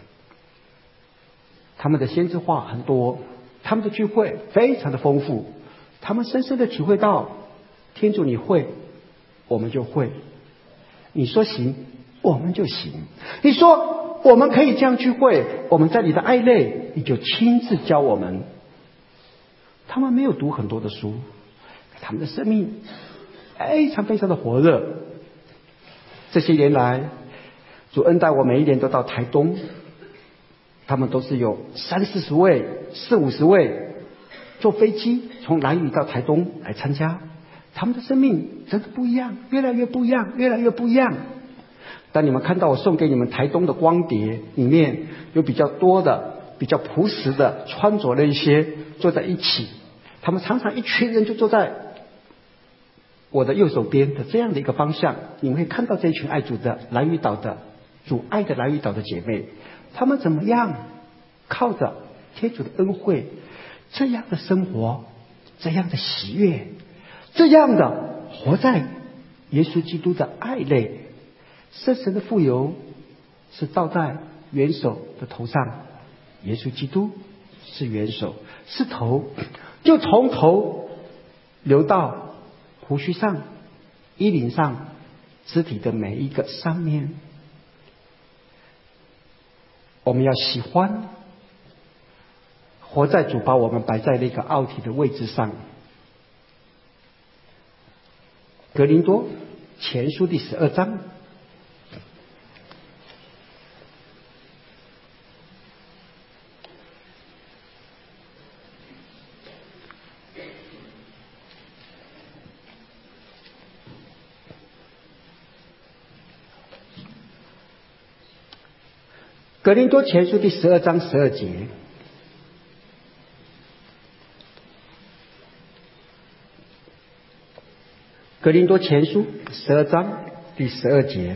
他们的先知话很多，他们的聚会非常的丰富，他们深深的体会到，天主你会，我们就会；你说行，我们就行；你说我们可以这样聚会，我们在你的爱内，你就亲自教我们。他们没有读很多的书，他们的生命非常非常的火热。这些年来，主恩待我每一年都到台东，他们都是有三四十位、四五十位坐飞机从兰屿到台东来参加。他们的生命真的不一样，越来越不一样，越来越不一样。当你们看到我送给你们台东的光碟，里面有比较多的、比较朴实的穿着的一些坐在一起，他们常常一群人就坐在我的右手边的这样的一个方向，你们会看到这一群爱主的兰屿岛的主爱的兰屿岛的姐妹，她们怎么样靠着天主的恩惠，这样的生活，这样的喜悦，这样的活在耶稣基督的爱内。圣神的富有是倒在元首的头上，耶稣基督是元首，是头，就从头流到胡须上， 衣领上肢体的每一个上面。我们要喜欢活在主把我们摆在那个奥体的位置上。格林多前书第十二章，格林多前书第十二章十二节，格林多前书十二章第十二节，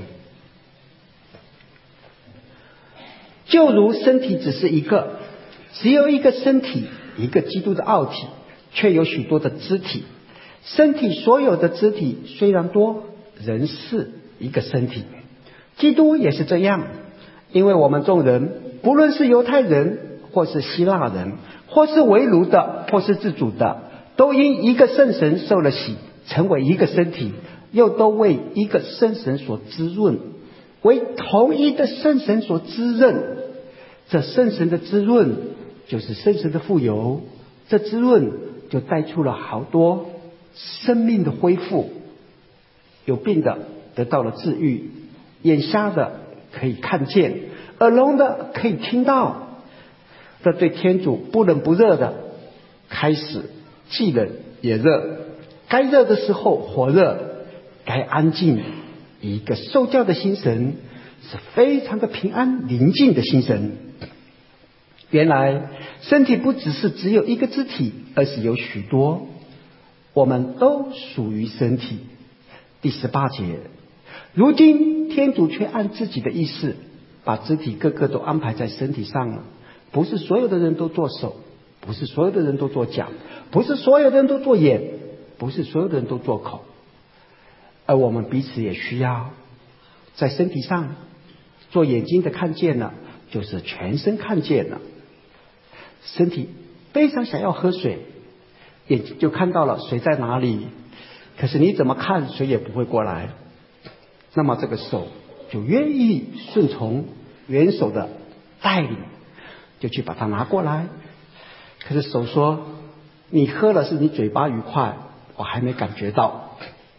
就如身体只是一个，只有一个身体，一个基督的奥体，却有许多的肢体。身体所有的肢体虽然多，仍是一个身体。基督也是这样，因为我们众人，不论是犹太人，或是希腊人，或是为奴的，或是自主的，都因一个圣神受了洗，成为一个身体，又都为一个圣神所滋润，为同一的圣神所滋润。这圣神的滋润就是圣神的富有，这滋润就带出了好多生命的恢复，有病的得到了治愈，眼瞎的可以看见，耳聋的可以听到，这对天主不冷不热的开始既冷也热，该热的时候火热，该安静。一个受教的心神是非常的平安宁静的心神。原来身体不只是只有一个肢体，而是有许多，我们都属于身体。第十八节，如今天主却按自己的意思把肢体个个都安排在身体上了。不是所有的人都做手，不是所有的人都做脚，不是所有的人都做眼，不是所有的人都做口，而我们彼此也需要在身体上做眼睛的看见了，就是全身看见了。身体非常想要喝水，眼睛就看到了水在哪里，可是你怎么看水也不会过来，那么这个手就愿意顺从元首的带领，就去把它拿过来。可是手说，你喝了是你嘴巴愉快，我还没感觉到，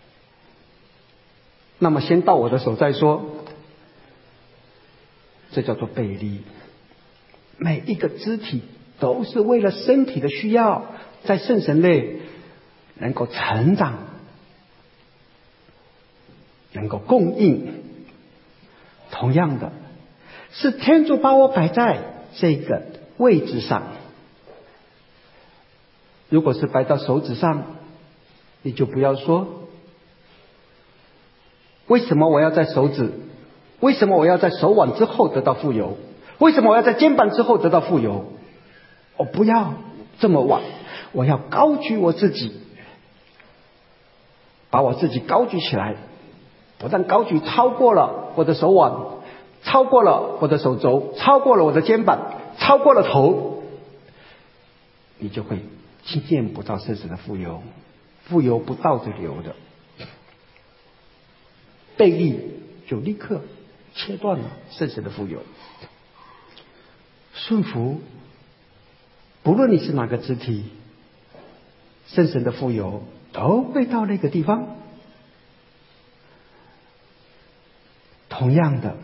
那么先到我的手再说。这叫做背离。每一个肢体都是为了身体的需要，在圣神内能够成长，能够供应。同样的，是天主把我摆在这个位置上。如果是摆到手指上，你就不要说为什么我要在手指，为什么我要在手腕之后得到富有，为什么我要在肩膀之后得到富有。我不要这么晚，我要高举我自己，把我自己高举起来，不但高举超过了我的手腕，超过了我的手肘，超过了我的肩膀，超过了头，你就会经验不到圣神的富有。富有不倒着流的，背离就立刻切断了圣神的富有。顺服，不论你是哪个肢体，圣神的富有都会到那个地方。同样的，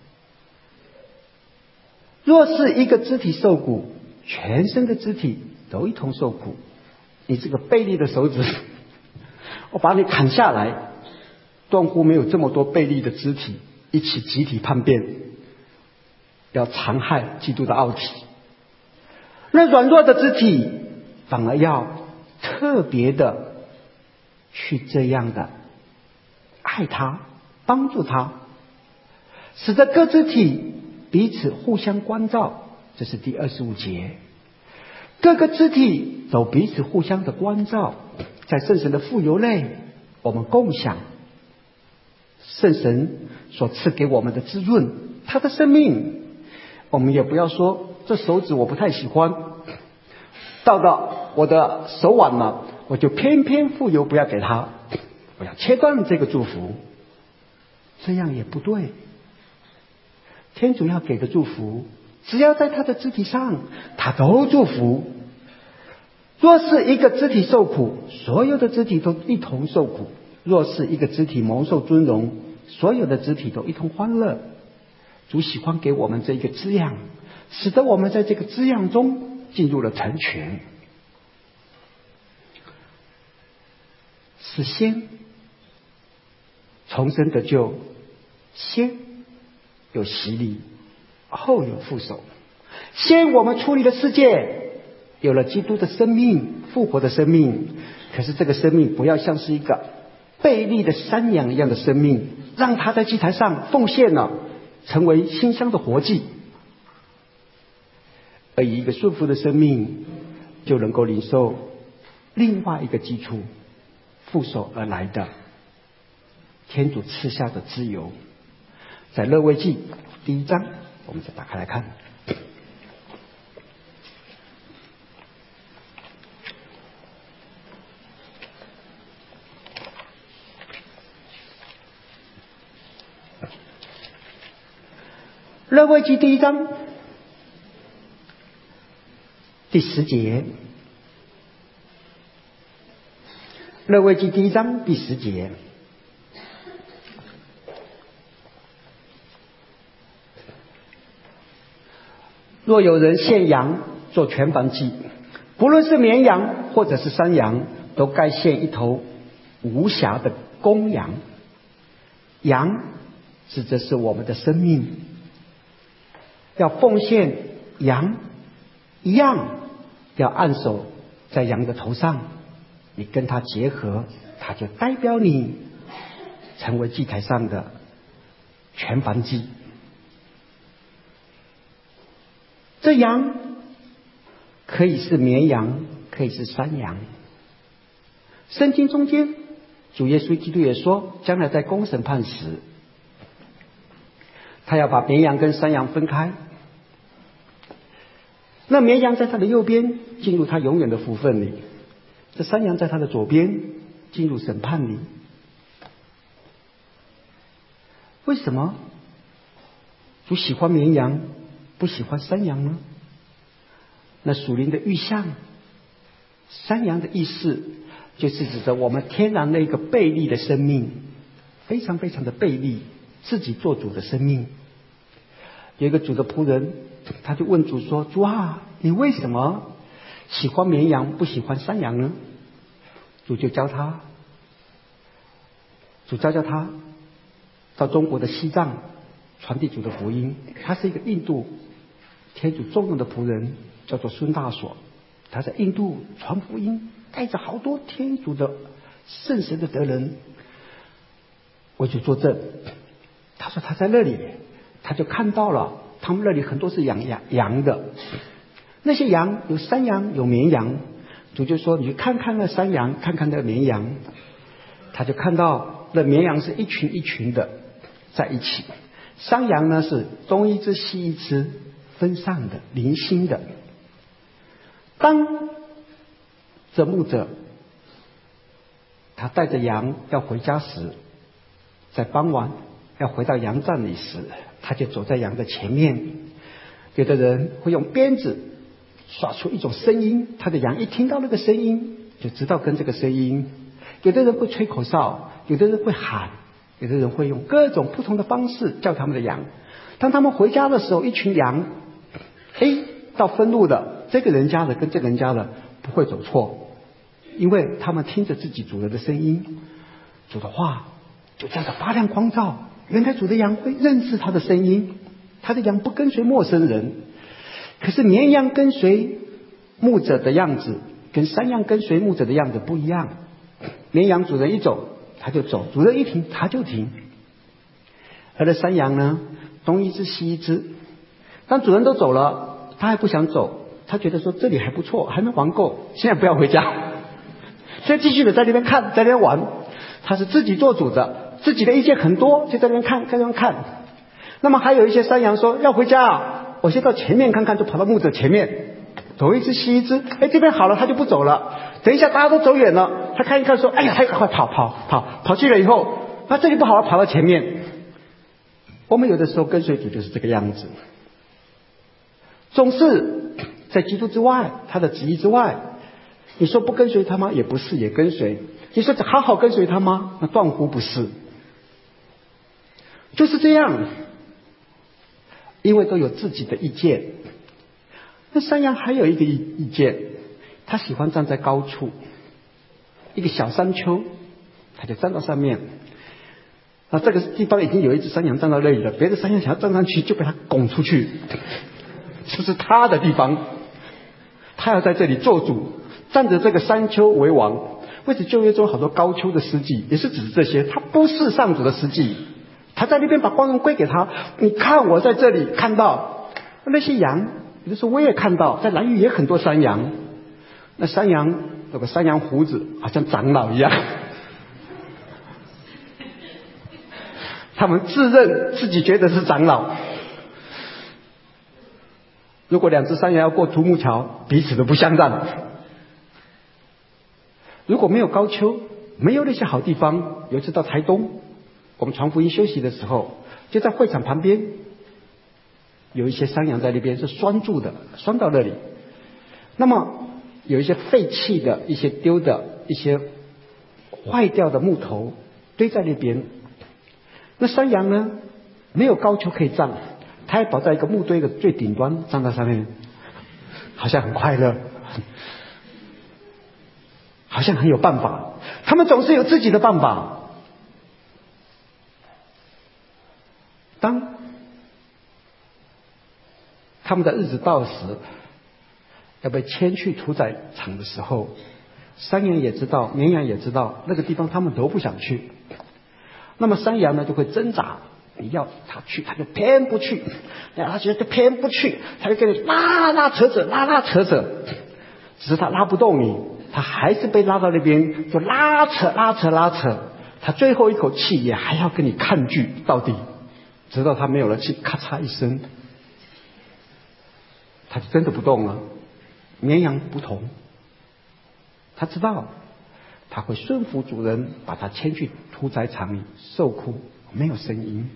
若是一个肢体受苦，全身的肢体都一同受苦。你这个背离的手指，我把你砍下来，断乎没有这么多背离的肢体一起集体叛变，要残害基督的奥体。那软弱的肢体反而要特别的去这样的爱他，帮助他，使得各肢体彼此互相关照。这是第二十五节，各个肢体都彼此互相的关照，在圣神的富有内，我们共享圣神所赐给我们的滋润，他的生命。我们也不要说这手指我不太喜欢，到到我的手腕了，我就偏偏富有不要给他。 我要切断这个祝福，这样也不对。天主要给的祝福，只要在他的肢体上，他都祝福。若是一个肢体受苦，所有的肢体都一同受苦；若是一个肢体蒙受尊荣，所有的肢体都一同欢乐。主喜欢给我们这一个滋养，使得我们在这个滋养中进入了成全。是先重生得救，先有洗礼，后有复手。先我们处理了世界，有了基督的生命，复活的生命。可是这个生命不要像是一个悖逆的山羊一样的生命，让它在祭坛上奉献了，成为馨香的活祭。而以一个顺服的生命，就能够领受另外一个基础，复手而来的天主赐下的自由。在勒未记第一章，我们再打开来看。勒未记第一章第十节，勒未记第一章第十节，若有人献羊做全燔祭，不论是绵羊或者是山羊，都该献一头无瑕的公羊。羊指的是我们的生命，要奉献羊一样，要按手在羊的头上，你跟它结合，它就代表你成为祭台上的全燔祭。这羊可以是绵羊，可以是山羊。圣经中间主耶稣基督也说，将来在公审判时，他要把绵羊跟山羊分开。那绵羊在他的右边，进入他永远的福分里；这山羊在他的左边，进入审判里。为什么主喜欢绵羊，不喜欢山羊呢？那属灵的预象，山羊的意思就是指着我们天然的一个悖逆的生命，非常非常的悖逆，自己做主的生命。有一个主的仆人，他就问主说：主啊，你为什么喜欢绵羊，不喜欢山羊呢？主就教他，主教教他到中国的西藏传递主的福音。他是一个印度天主重用的仆人，叫做孙大所。他在印度传福音，带着好多天主的圣神的德人为主作证。他说他在那里，他就看到了他们那里很多是养羊羊的，那些羊有山羊有绵羊。主就说你去看看那山羊，看看那绵羊。他就看到那绵羊是一群一群的在一起，山羊呢是东一只西一只，分散的零星的。当这牧者他带着羊要回家时，在傍晚要回到羊站里时，他就走在羊的前面。有的人会用鞭子耍出一种声音，他的羊一听到那个声音就知道跟这个声音。有的人会吹口哨，有的人会喊，有的人会用各种不同的方式叫他们的羊。当他们回家的时候，一群羊诶到分路的，这个人家的跟这个人家的不会走错，因为他们听着自己主人的声音，主的话就这样的发亮光照。原来主的羊会认识他的声音，他的羊不跟随陌生人。可是绵羊跟随牧者的样子跟山羊跟随牧者的样子不一样。绵羊主人一走他就走，主人一停他就停。而那山羊呢，东一只西一只。当主人都走了，他还不想走，他觉得说这里还不错，还没玩够，现在不要回家，所以继续的在那边看，在那边玩。他是自己做主的，自己的意见很多，就在那边看，在那边看。那么还有一些山羊说要回家，我先到前面看看，就跑到牧者前面， 走一只西一只，哎，这边好了，他就不走了。等一下大家都走远了，他看一看说，哎呀，还赶快跑跑跑跑去了以后，那这里不好了，跑到前面。我们有的时候跟随主就是这个样子，总是在基督之外，他的旨意之外。你说不跟随他吗？也不是，也跟随。你说好好跟随他吗？那断乎不是。就是这样，因为都有自己的意见。那山羊还有一个意意见，他喜欢站在高处，一个小山丘，他就站到上面。那这个地方已经有一只山羊站到那里了，别的山羊想要站上去就被他拱出去，这是他的地方，他要在这里做主，站着这个山丘为王。为此旧约中好多高丘的司祭也是指这些，他不是上主的司祭，他在那边把光荣归给他。你看我在这里看到那些羊，有的时候我也看到，在兰屿也很多山羊，那山羊有个山羊胡子，好像长老一样，他们自认自己觉得是长老。如果两只山羊要过独木桥，彼此都不相让。如果没有高丘，没有那些好地方，有一次到台东，我们传福音休息的时候，就在会场旁边有一些山羊在那边是拴住的，拴到那里。那么有一些废弃的一些丢的一些坏掉的木头堆在那边。那山羊呢，没有高丘可以站，它也跑在一个木堆的最顶端，站在上面，好像很快乐，好像很有办法。他们总是有自己的办法。当他们的日子到时，要被牵去屠宰场的时候，山羊也知道，绵羊也知道，那个地方他们都不想去。那么山羊呢就会挣扎，你要他去，他就偏不去；要他觉得偏不去，他就跟你拉拉扯扯，拉拉扯扯。只是他拉不动你，他还是被拉到那边，就拉扯拉扯拉扯。他最后一口气也还要跟你抗拒到底，直到他没有了气，咔嚓一声，他就真的不动了。绵羊不同，他知道他会顺服主人，把他牵去屠宰场里受苦，没有声音。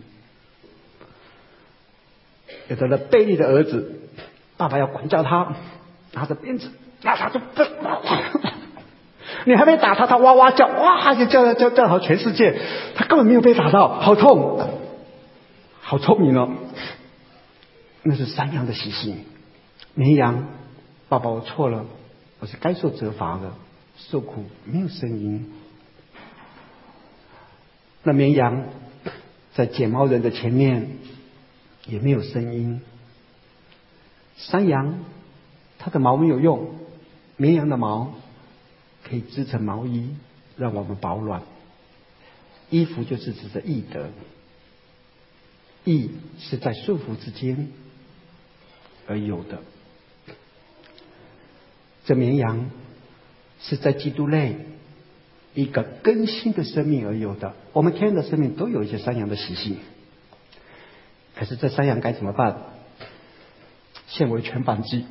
有的人悖逆的儿子，爸爸要管教他，拿着鞭子，那他就不，你还没打他，他哇哇叫，哇就叫叫叫好全世界，他根本没有被打到，好痛，好聪明哦。那是山羊的习性。绵羊，爸爸我错了，我是该受责罚的，受苦没有声音。那绵羊在剪毛人的前面也没有声音。山羊它的毛没有用，绵羊的毛可以织成毛衣，让我们保暖。衣服就是指着义德，义是在顺服之间而有的。这绵羊是在基督内一个更新的生命而有的。我们天然的生命都有一些山羊的习性，可是这山羊该怎么办？献为全燔祭，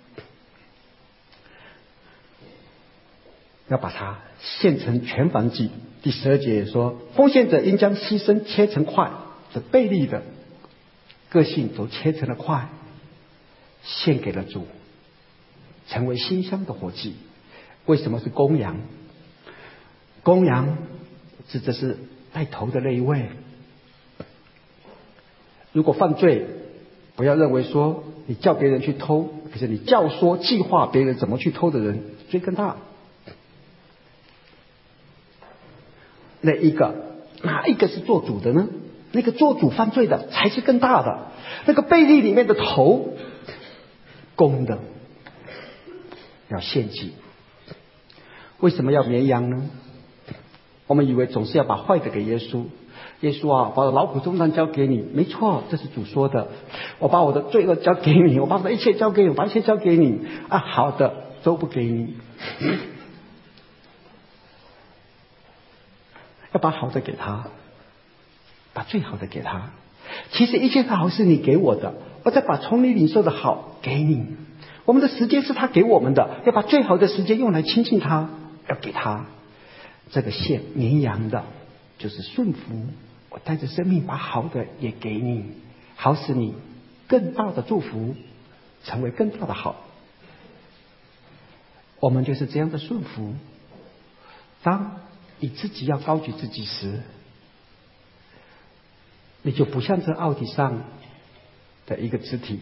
要把它献成全燔祭。第十二节也说，奉献者应将牺牲切成块，这悖逆的个性都切成了块，献给了主，成为馨香的火祭。为什么是公羊？公羊指的是带头的那一位。如果犯罪，不要认为说你叫别人去偷，可是你教唆计划别人怎么去偷的人，罪更大。那一个哪一个是做主的呢？那个做主犯罪的才是更大的。那个悖逆里面的头，公的要献祭。为什么要绵羊呢？我们以为总是要把坏的给耶稣。耶稣啊，把我劳苦重担交给你，没错，这是主说的。我把我的罪恶交给你，我把我的一切交给你，我把一切交给你啊，好的都不给你。要把好的给他，把最好的给他。其实一切的好是你给我的，我再把从你领受的好给你。 我们的时间是他给我们的，要把最好的时间用来亲近他，要给他。这个献绵羊的就是顺服，我带着生命把好的也给你，好使你更大的祝福成为更大的好。我们就是这样的顺服。当你自己要高举自己时，你就不像这奥体上的一个肢体，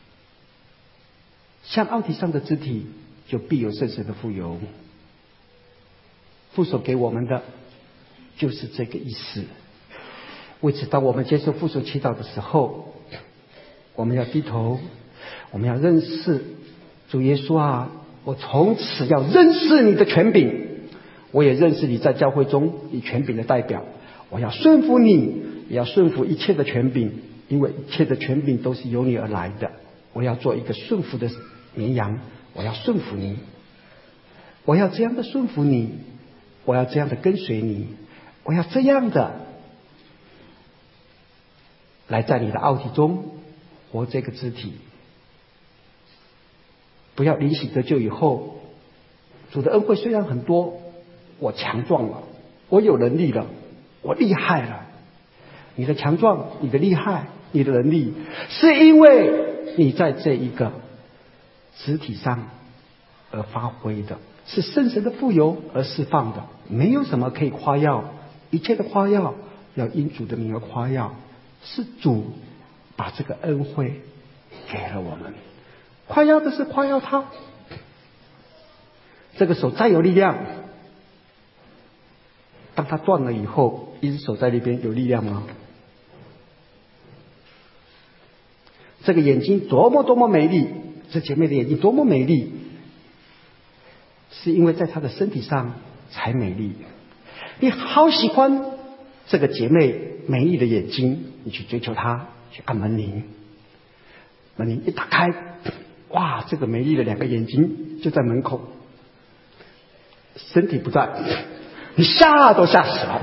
像奥体上的肢体就必有圣神的富有。父所给我们的就是这个意思。为此，当我们接受父所祈祷的时候，我们要低头，我们要认识主耶稣啊，我从此要认识你的权柄，我也认识你在教会中以权柄的代表，我要顺服你，也要顺服一切的权柄，因为一切的权柄都是由你而来的。我要做一个顺服的绵羊，我要顺服你，我要这样的顺服你，我要这样的跟随你，我要这样的来在你的奥体中活这个肢体。不要临洗得救以后，主的恩惠虽然很多，我强壮了，我有能力了，我厉害了。你的强壮，你的厉害，你的能力，是因为你在这一个肢体上而发挥的，是圣神的富有而释放的，没有什么可以夸耀，一切的夸耀要因主的名而夸耀，是主把这个恩惠给了我们，夸耀的是夸耀他。这个手再有力量，当他断了以后，一只手在那边有力量吗？这个眼睛多么多么美丽，这姐妹的眼睛多么美丽，是因为在她的身体上才美丽。你好喜欢这个姐妹美丽的眼睛，你去追求她，去按门铃，门铃一打开，哇，这个美丽的两个眼睛就在门口，身体不在，你吓都吓死了。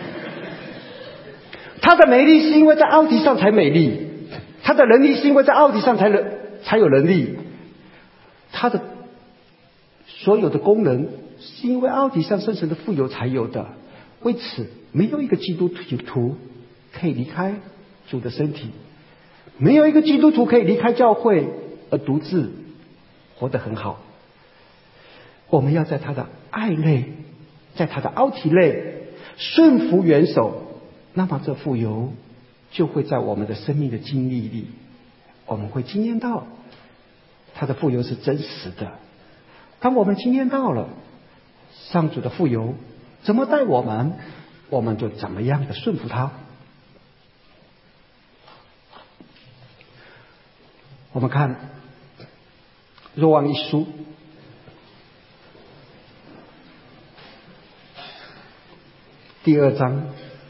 她的美丽是因为在奥体上才美丽，她的能力是因为在奥体上才能才有能力，她的所有的功能是因为奥体上圣神的富有才有的。为此，没有一个基督徒可以离开主的身体，没有一个基督徒可以离开教会而独自活得很好。我们要在他的爱内，在他的奥体内顺服元首，那么这富有就会在我们的生命的经历里，我们会经验到他的富有是真实的。当我们经验到了上主的富有怎么待我们，我们就怎么样的顺服他。我们看若望一书第二章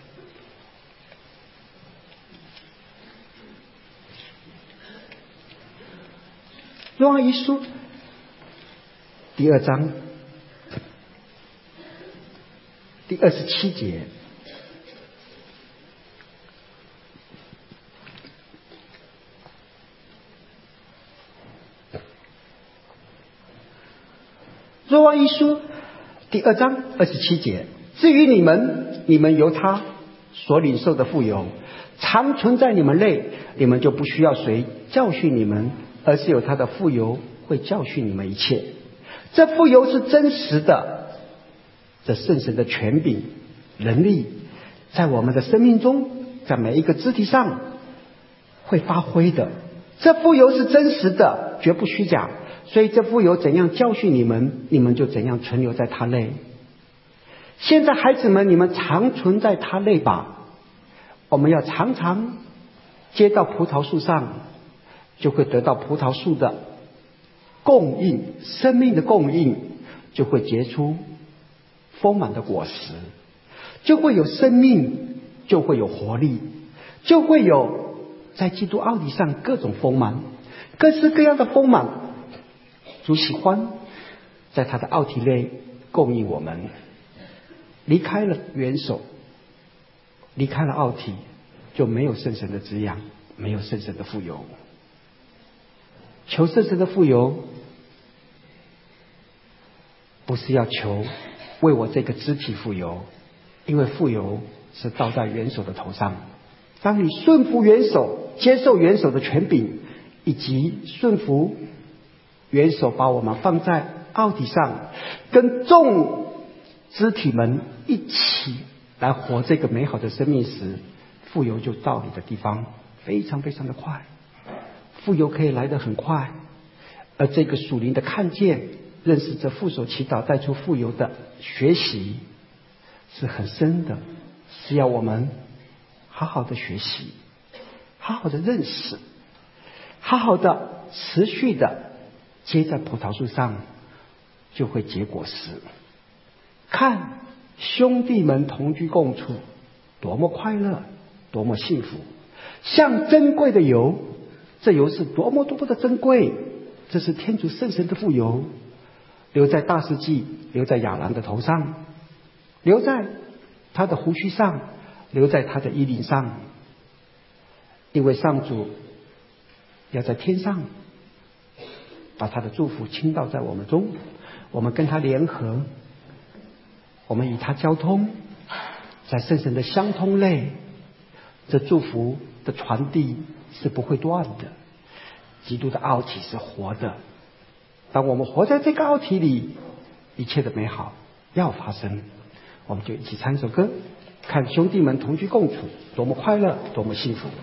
若望一书第二章第二十七节，若望一书第二章二十七节，至于你们，你们由他所领受的富有常存在你们内，你们就不需要谁教训你们，而是有他的富有会教训你们一切。这富有是真实的，这圣神的权柄能力在我们的生命中，在每一个肢体上会发挥的。这富有是真实的，绝不虚假，所以这富有怎样教训你们，你们就怎样存留在他内。现在孩子们，你们常存在他内吧。我们要常常接到葡萄树上，就会得到葡萄树的供应，生命的供应，就会结出丰满的果实，就会有生命，就会有活力，就会有在基督奥体上各种丰满，各式各样的丰满。主喜欢在他的奥体内供应我们。离开了元首，离开了奥体，就没有圣神的滋养，没有圣神的富有。求圣神的富有不是要求为我这个肢体傅油，因为傅油是倒在元首的头上。当你顺服元首，接受元首的权柄，以及顺服元首把我们放在奥体上，跟众肢体们一起来活这个美好的生命时，傅油就到你的地方，非常非常的快。傅油可以来得很快，而这个属灵的看见，认识着父手祈祷带出傅油的学习是很深的，是要我们好好的学习，好好的认识，好好的持续的接在葡萄树上，就会结果实。看兄弟们同居共处，多么快乐，多么幸福，像珍贵的油，这油是多么多么的珍贵，这是天主圣神的傅油，留在大司祭，留在亚兰的头上，留在他的胡须上，留在他的衣领上，因为上主要在天上把他的祝福倾倒在我们中，我们跟他联合，我们与他交通，在圣神的相通内，这祝福的传递是不会断的。基督的奥体是活的，当我们活在这个奥体里，一切的美好要发生。我们就一起唱一首歌，看兄弟们同居共处，多么快乐，多么幸福。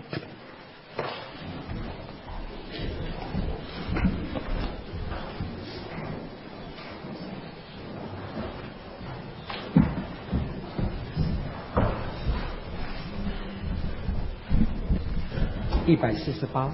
一百四十八。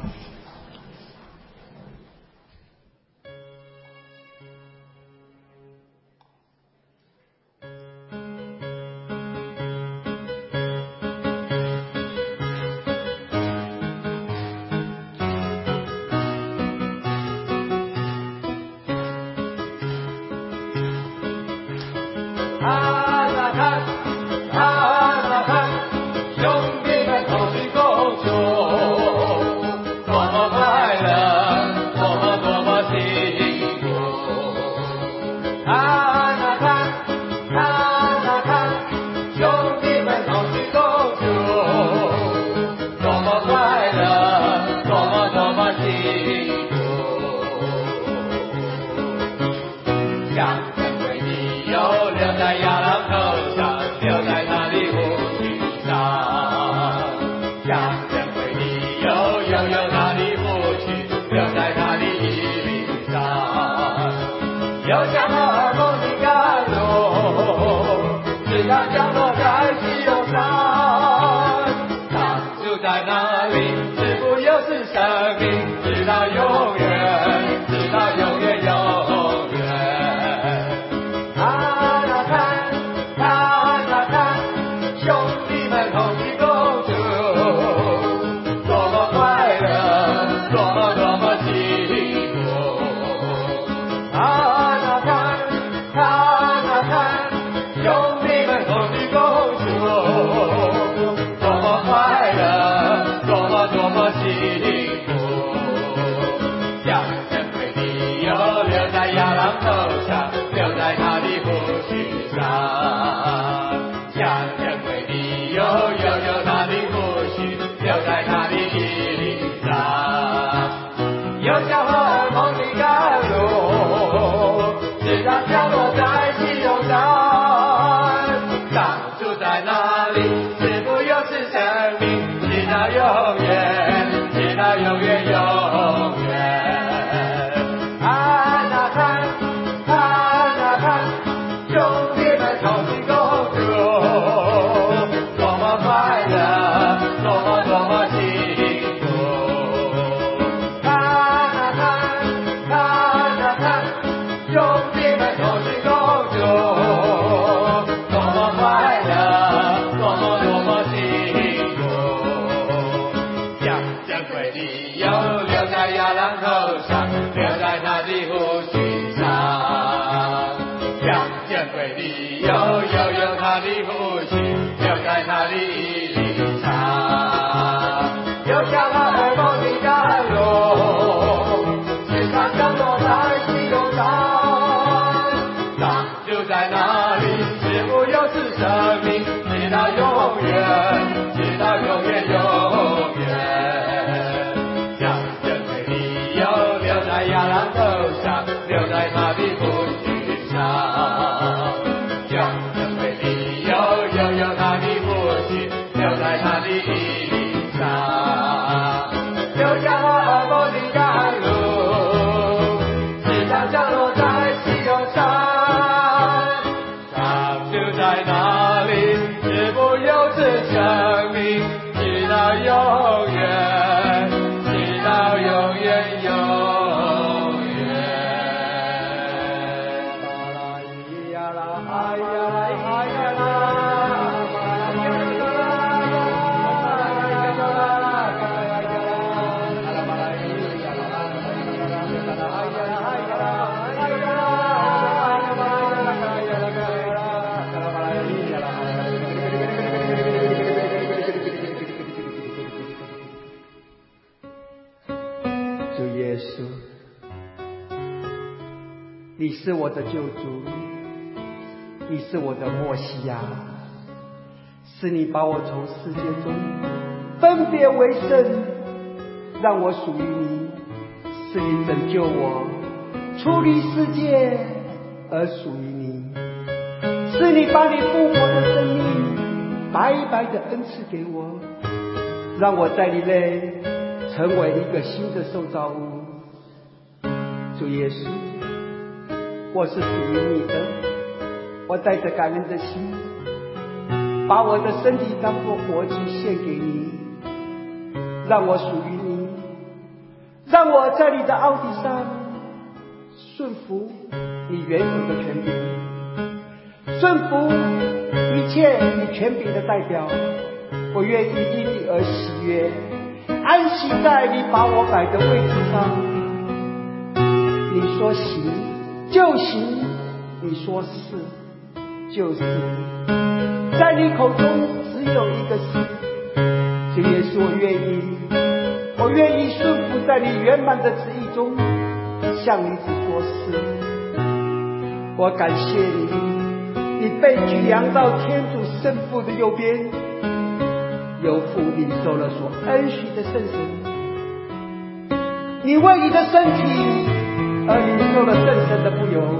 你是我的救主，你是我的默西亚，是你把我从世界中分别为圣，让我属于你，是你拯救我出离世界而属于你，是你把你复活的生命白白的恩赐给我，让我在你内成为一个新的受造物。主耶稣，我是属于你的，我带着感恩的心，把我的身体当作活祭献给你，让我属于你，让我在你的奥地上顺服你元首的权柄，顺服一切你权柄的代表。我愿意因你而喜悦，安息在你把我摆的位置上。你说行就行，你说是就是，在你口中只有一个是。主耶稣，我愿意，我愿意顺服在你圆满的旨意中，向你只说是。我感谢你，你被举扬到天主圣父的右边，有父领受了所恩许的圣神。你为你的身体而领受了圣神的傅油，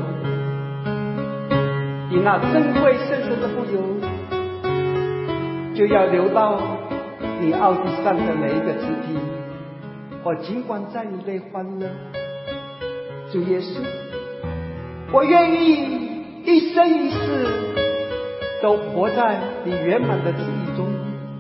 你那珍贵圣神的傅油就要流到你奥地上的每一个肢体。我尽管在你内欢乐，主耶稣，我愿意一生一世都活在你圆满的旨意中。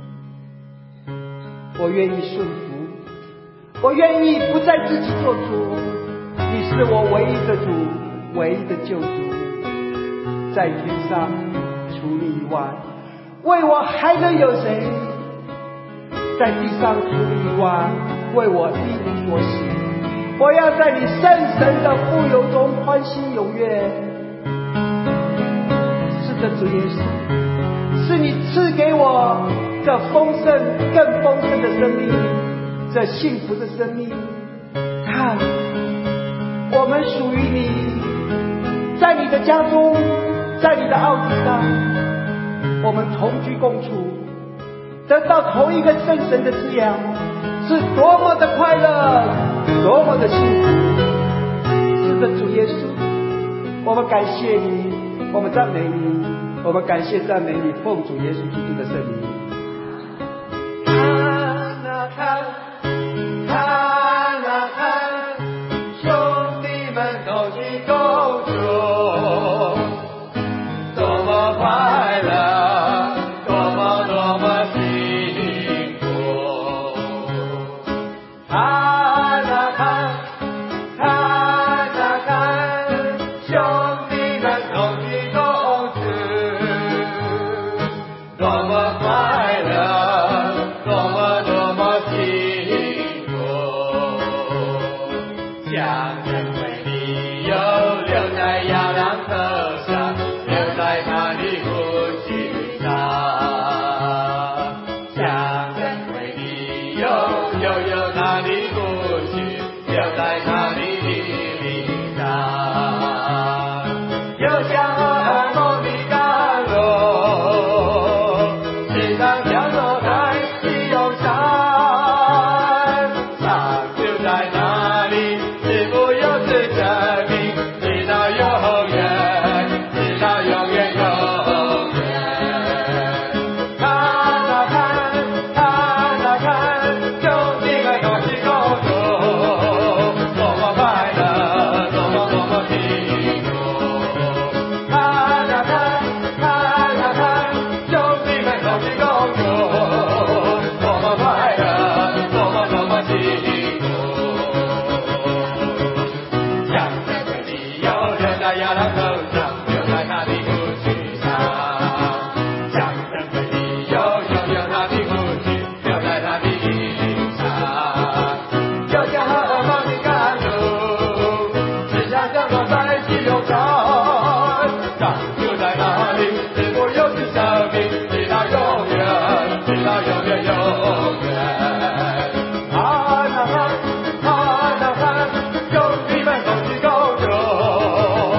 我愿意顺服，我愿意不再自己做主，你是我唯一的主，唯一的救主。在天上除你以外，为我还能有谁？在地上除你以外，为我一无所行。我要在你圣神的富有中欢欣踊跃。是的，主耶稣，是你赐给我这丰盛更丰盛的生命，这幸福的生命。看，我们属于你，在你的家中，在你的奥地上，我们同居共处，得到同一个圣神的滋养，是多么的快乐，多么的幸福。是的，主耶稣，我们感谢你，我们赞美你，我们感谢赞美你，奉主耶稣基督的圣名。 看啊看，看啊看，兄弟们同居共处，多么快乐，多么多么幸福。看啊看，看啊看，兄弟们同居共处，多么快乐，多么多么幸福。将珍贵的油留在亚当头上，留在他的呼吸上。将珍贵的油留有他的呼吸，留在他的灵里上。又像荷蒙的甘露，时常降落在西永山。上就在那里，是不由是生命，直到永远，直到永远永远。看啊看，看啊看，兄弟们同心共处，多么快乐，多么多么幸福。看啊看，看啊看，兄弟们同心共处，多么快乐，多么多么幸福。将珍贵的油留在亚当头上，留在他的胡须上。将珍贵的油留有他的胡须，留在他的衣上。就像荷蒙的甘露，时常降落在西永山。上就在那里，是不由是生命，直到永远，直到永远永远。看啊看，看啊看，兄弟们同心共处，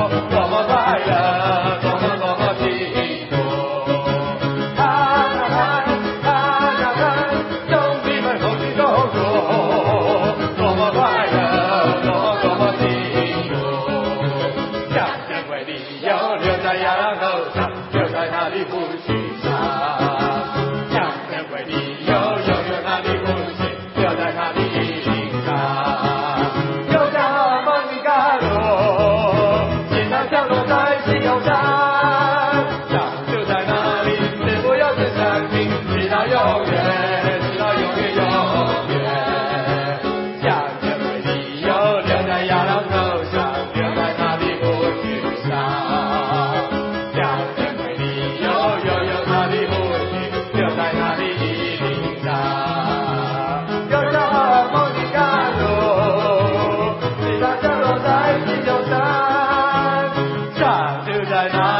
想成为理由，留在亚当头上，留在他的胡须上。想成为理由，拥有他的呼吸，留在他的衣领上。留下阿蒙尼嘎罗，现在降落在西游山。想就在那里，是不要是生命，直到永远，直到永远永远。想成为理由，留在亚当头上，留在他的胡须上。想成为理由，拥有他的胡须，留在他的衣领上。留下阿蒙尼嘎罗，直到降落在西游山。想就在那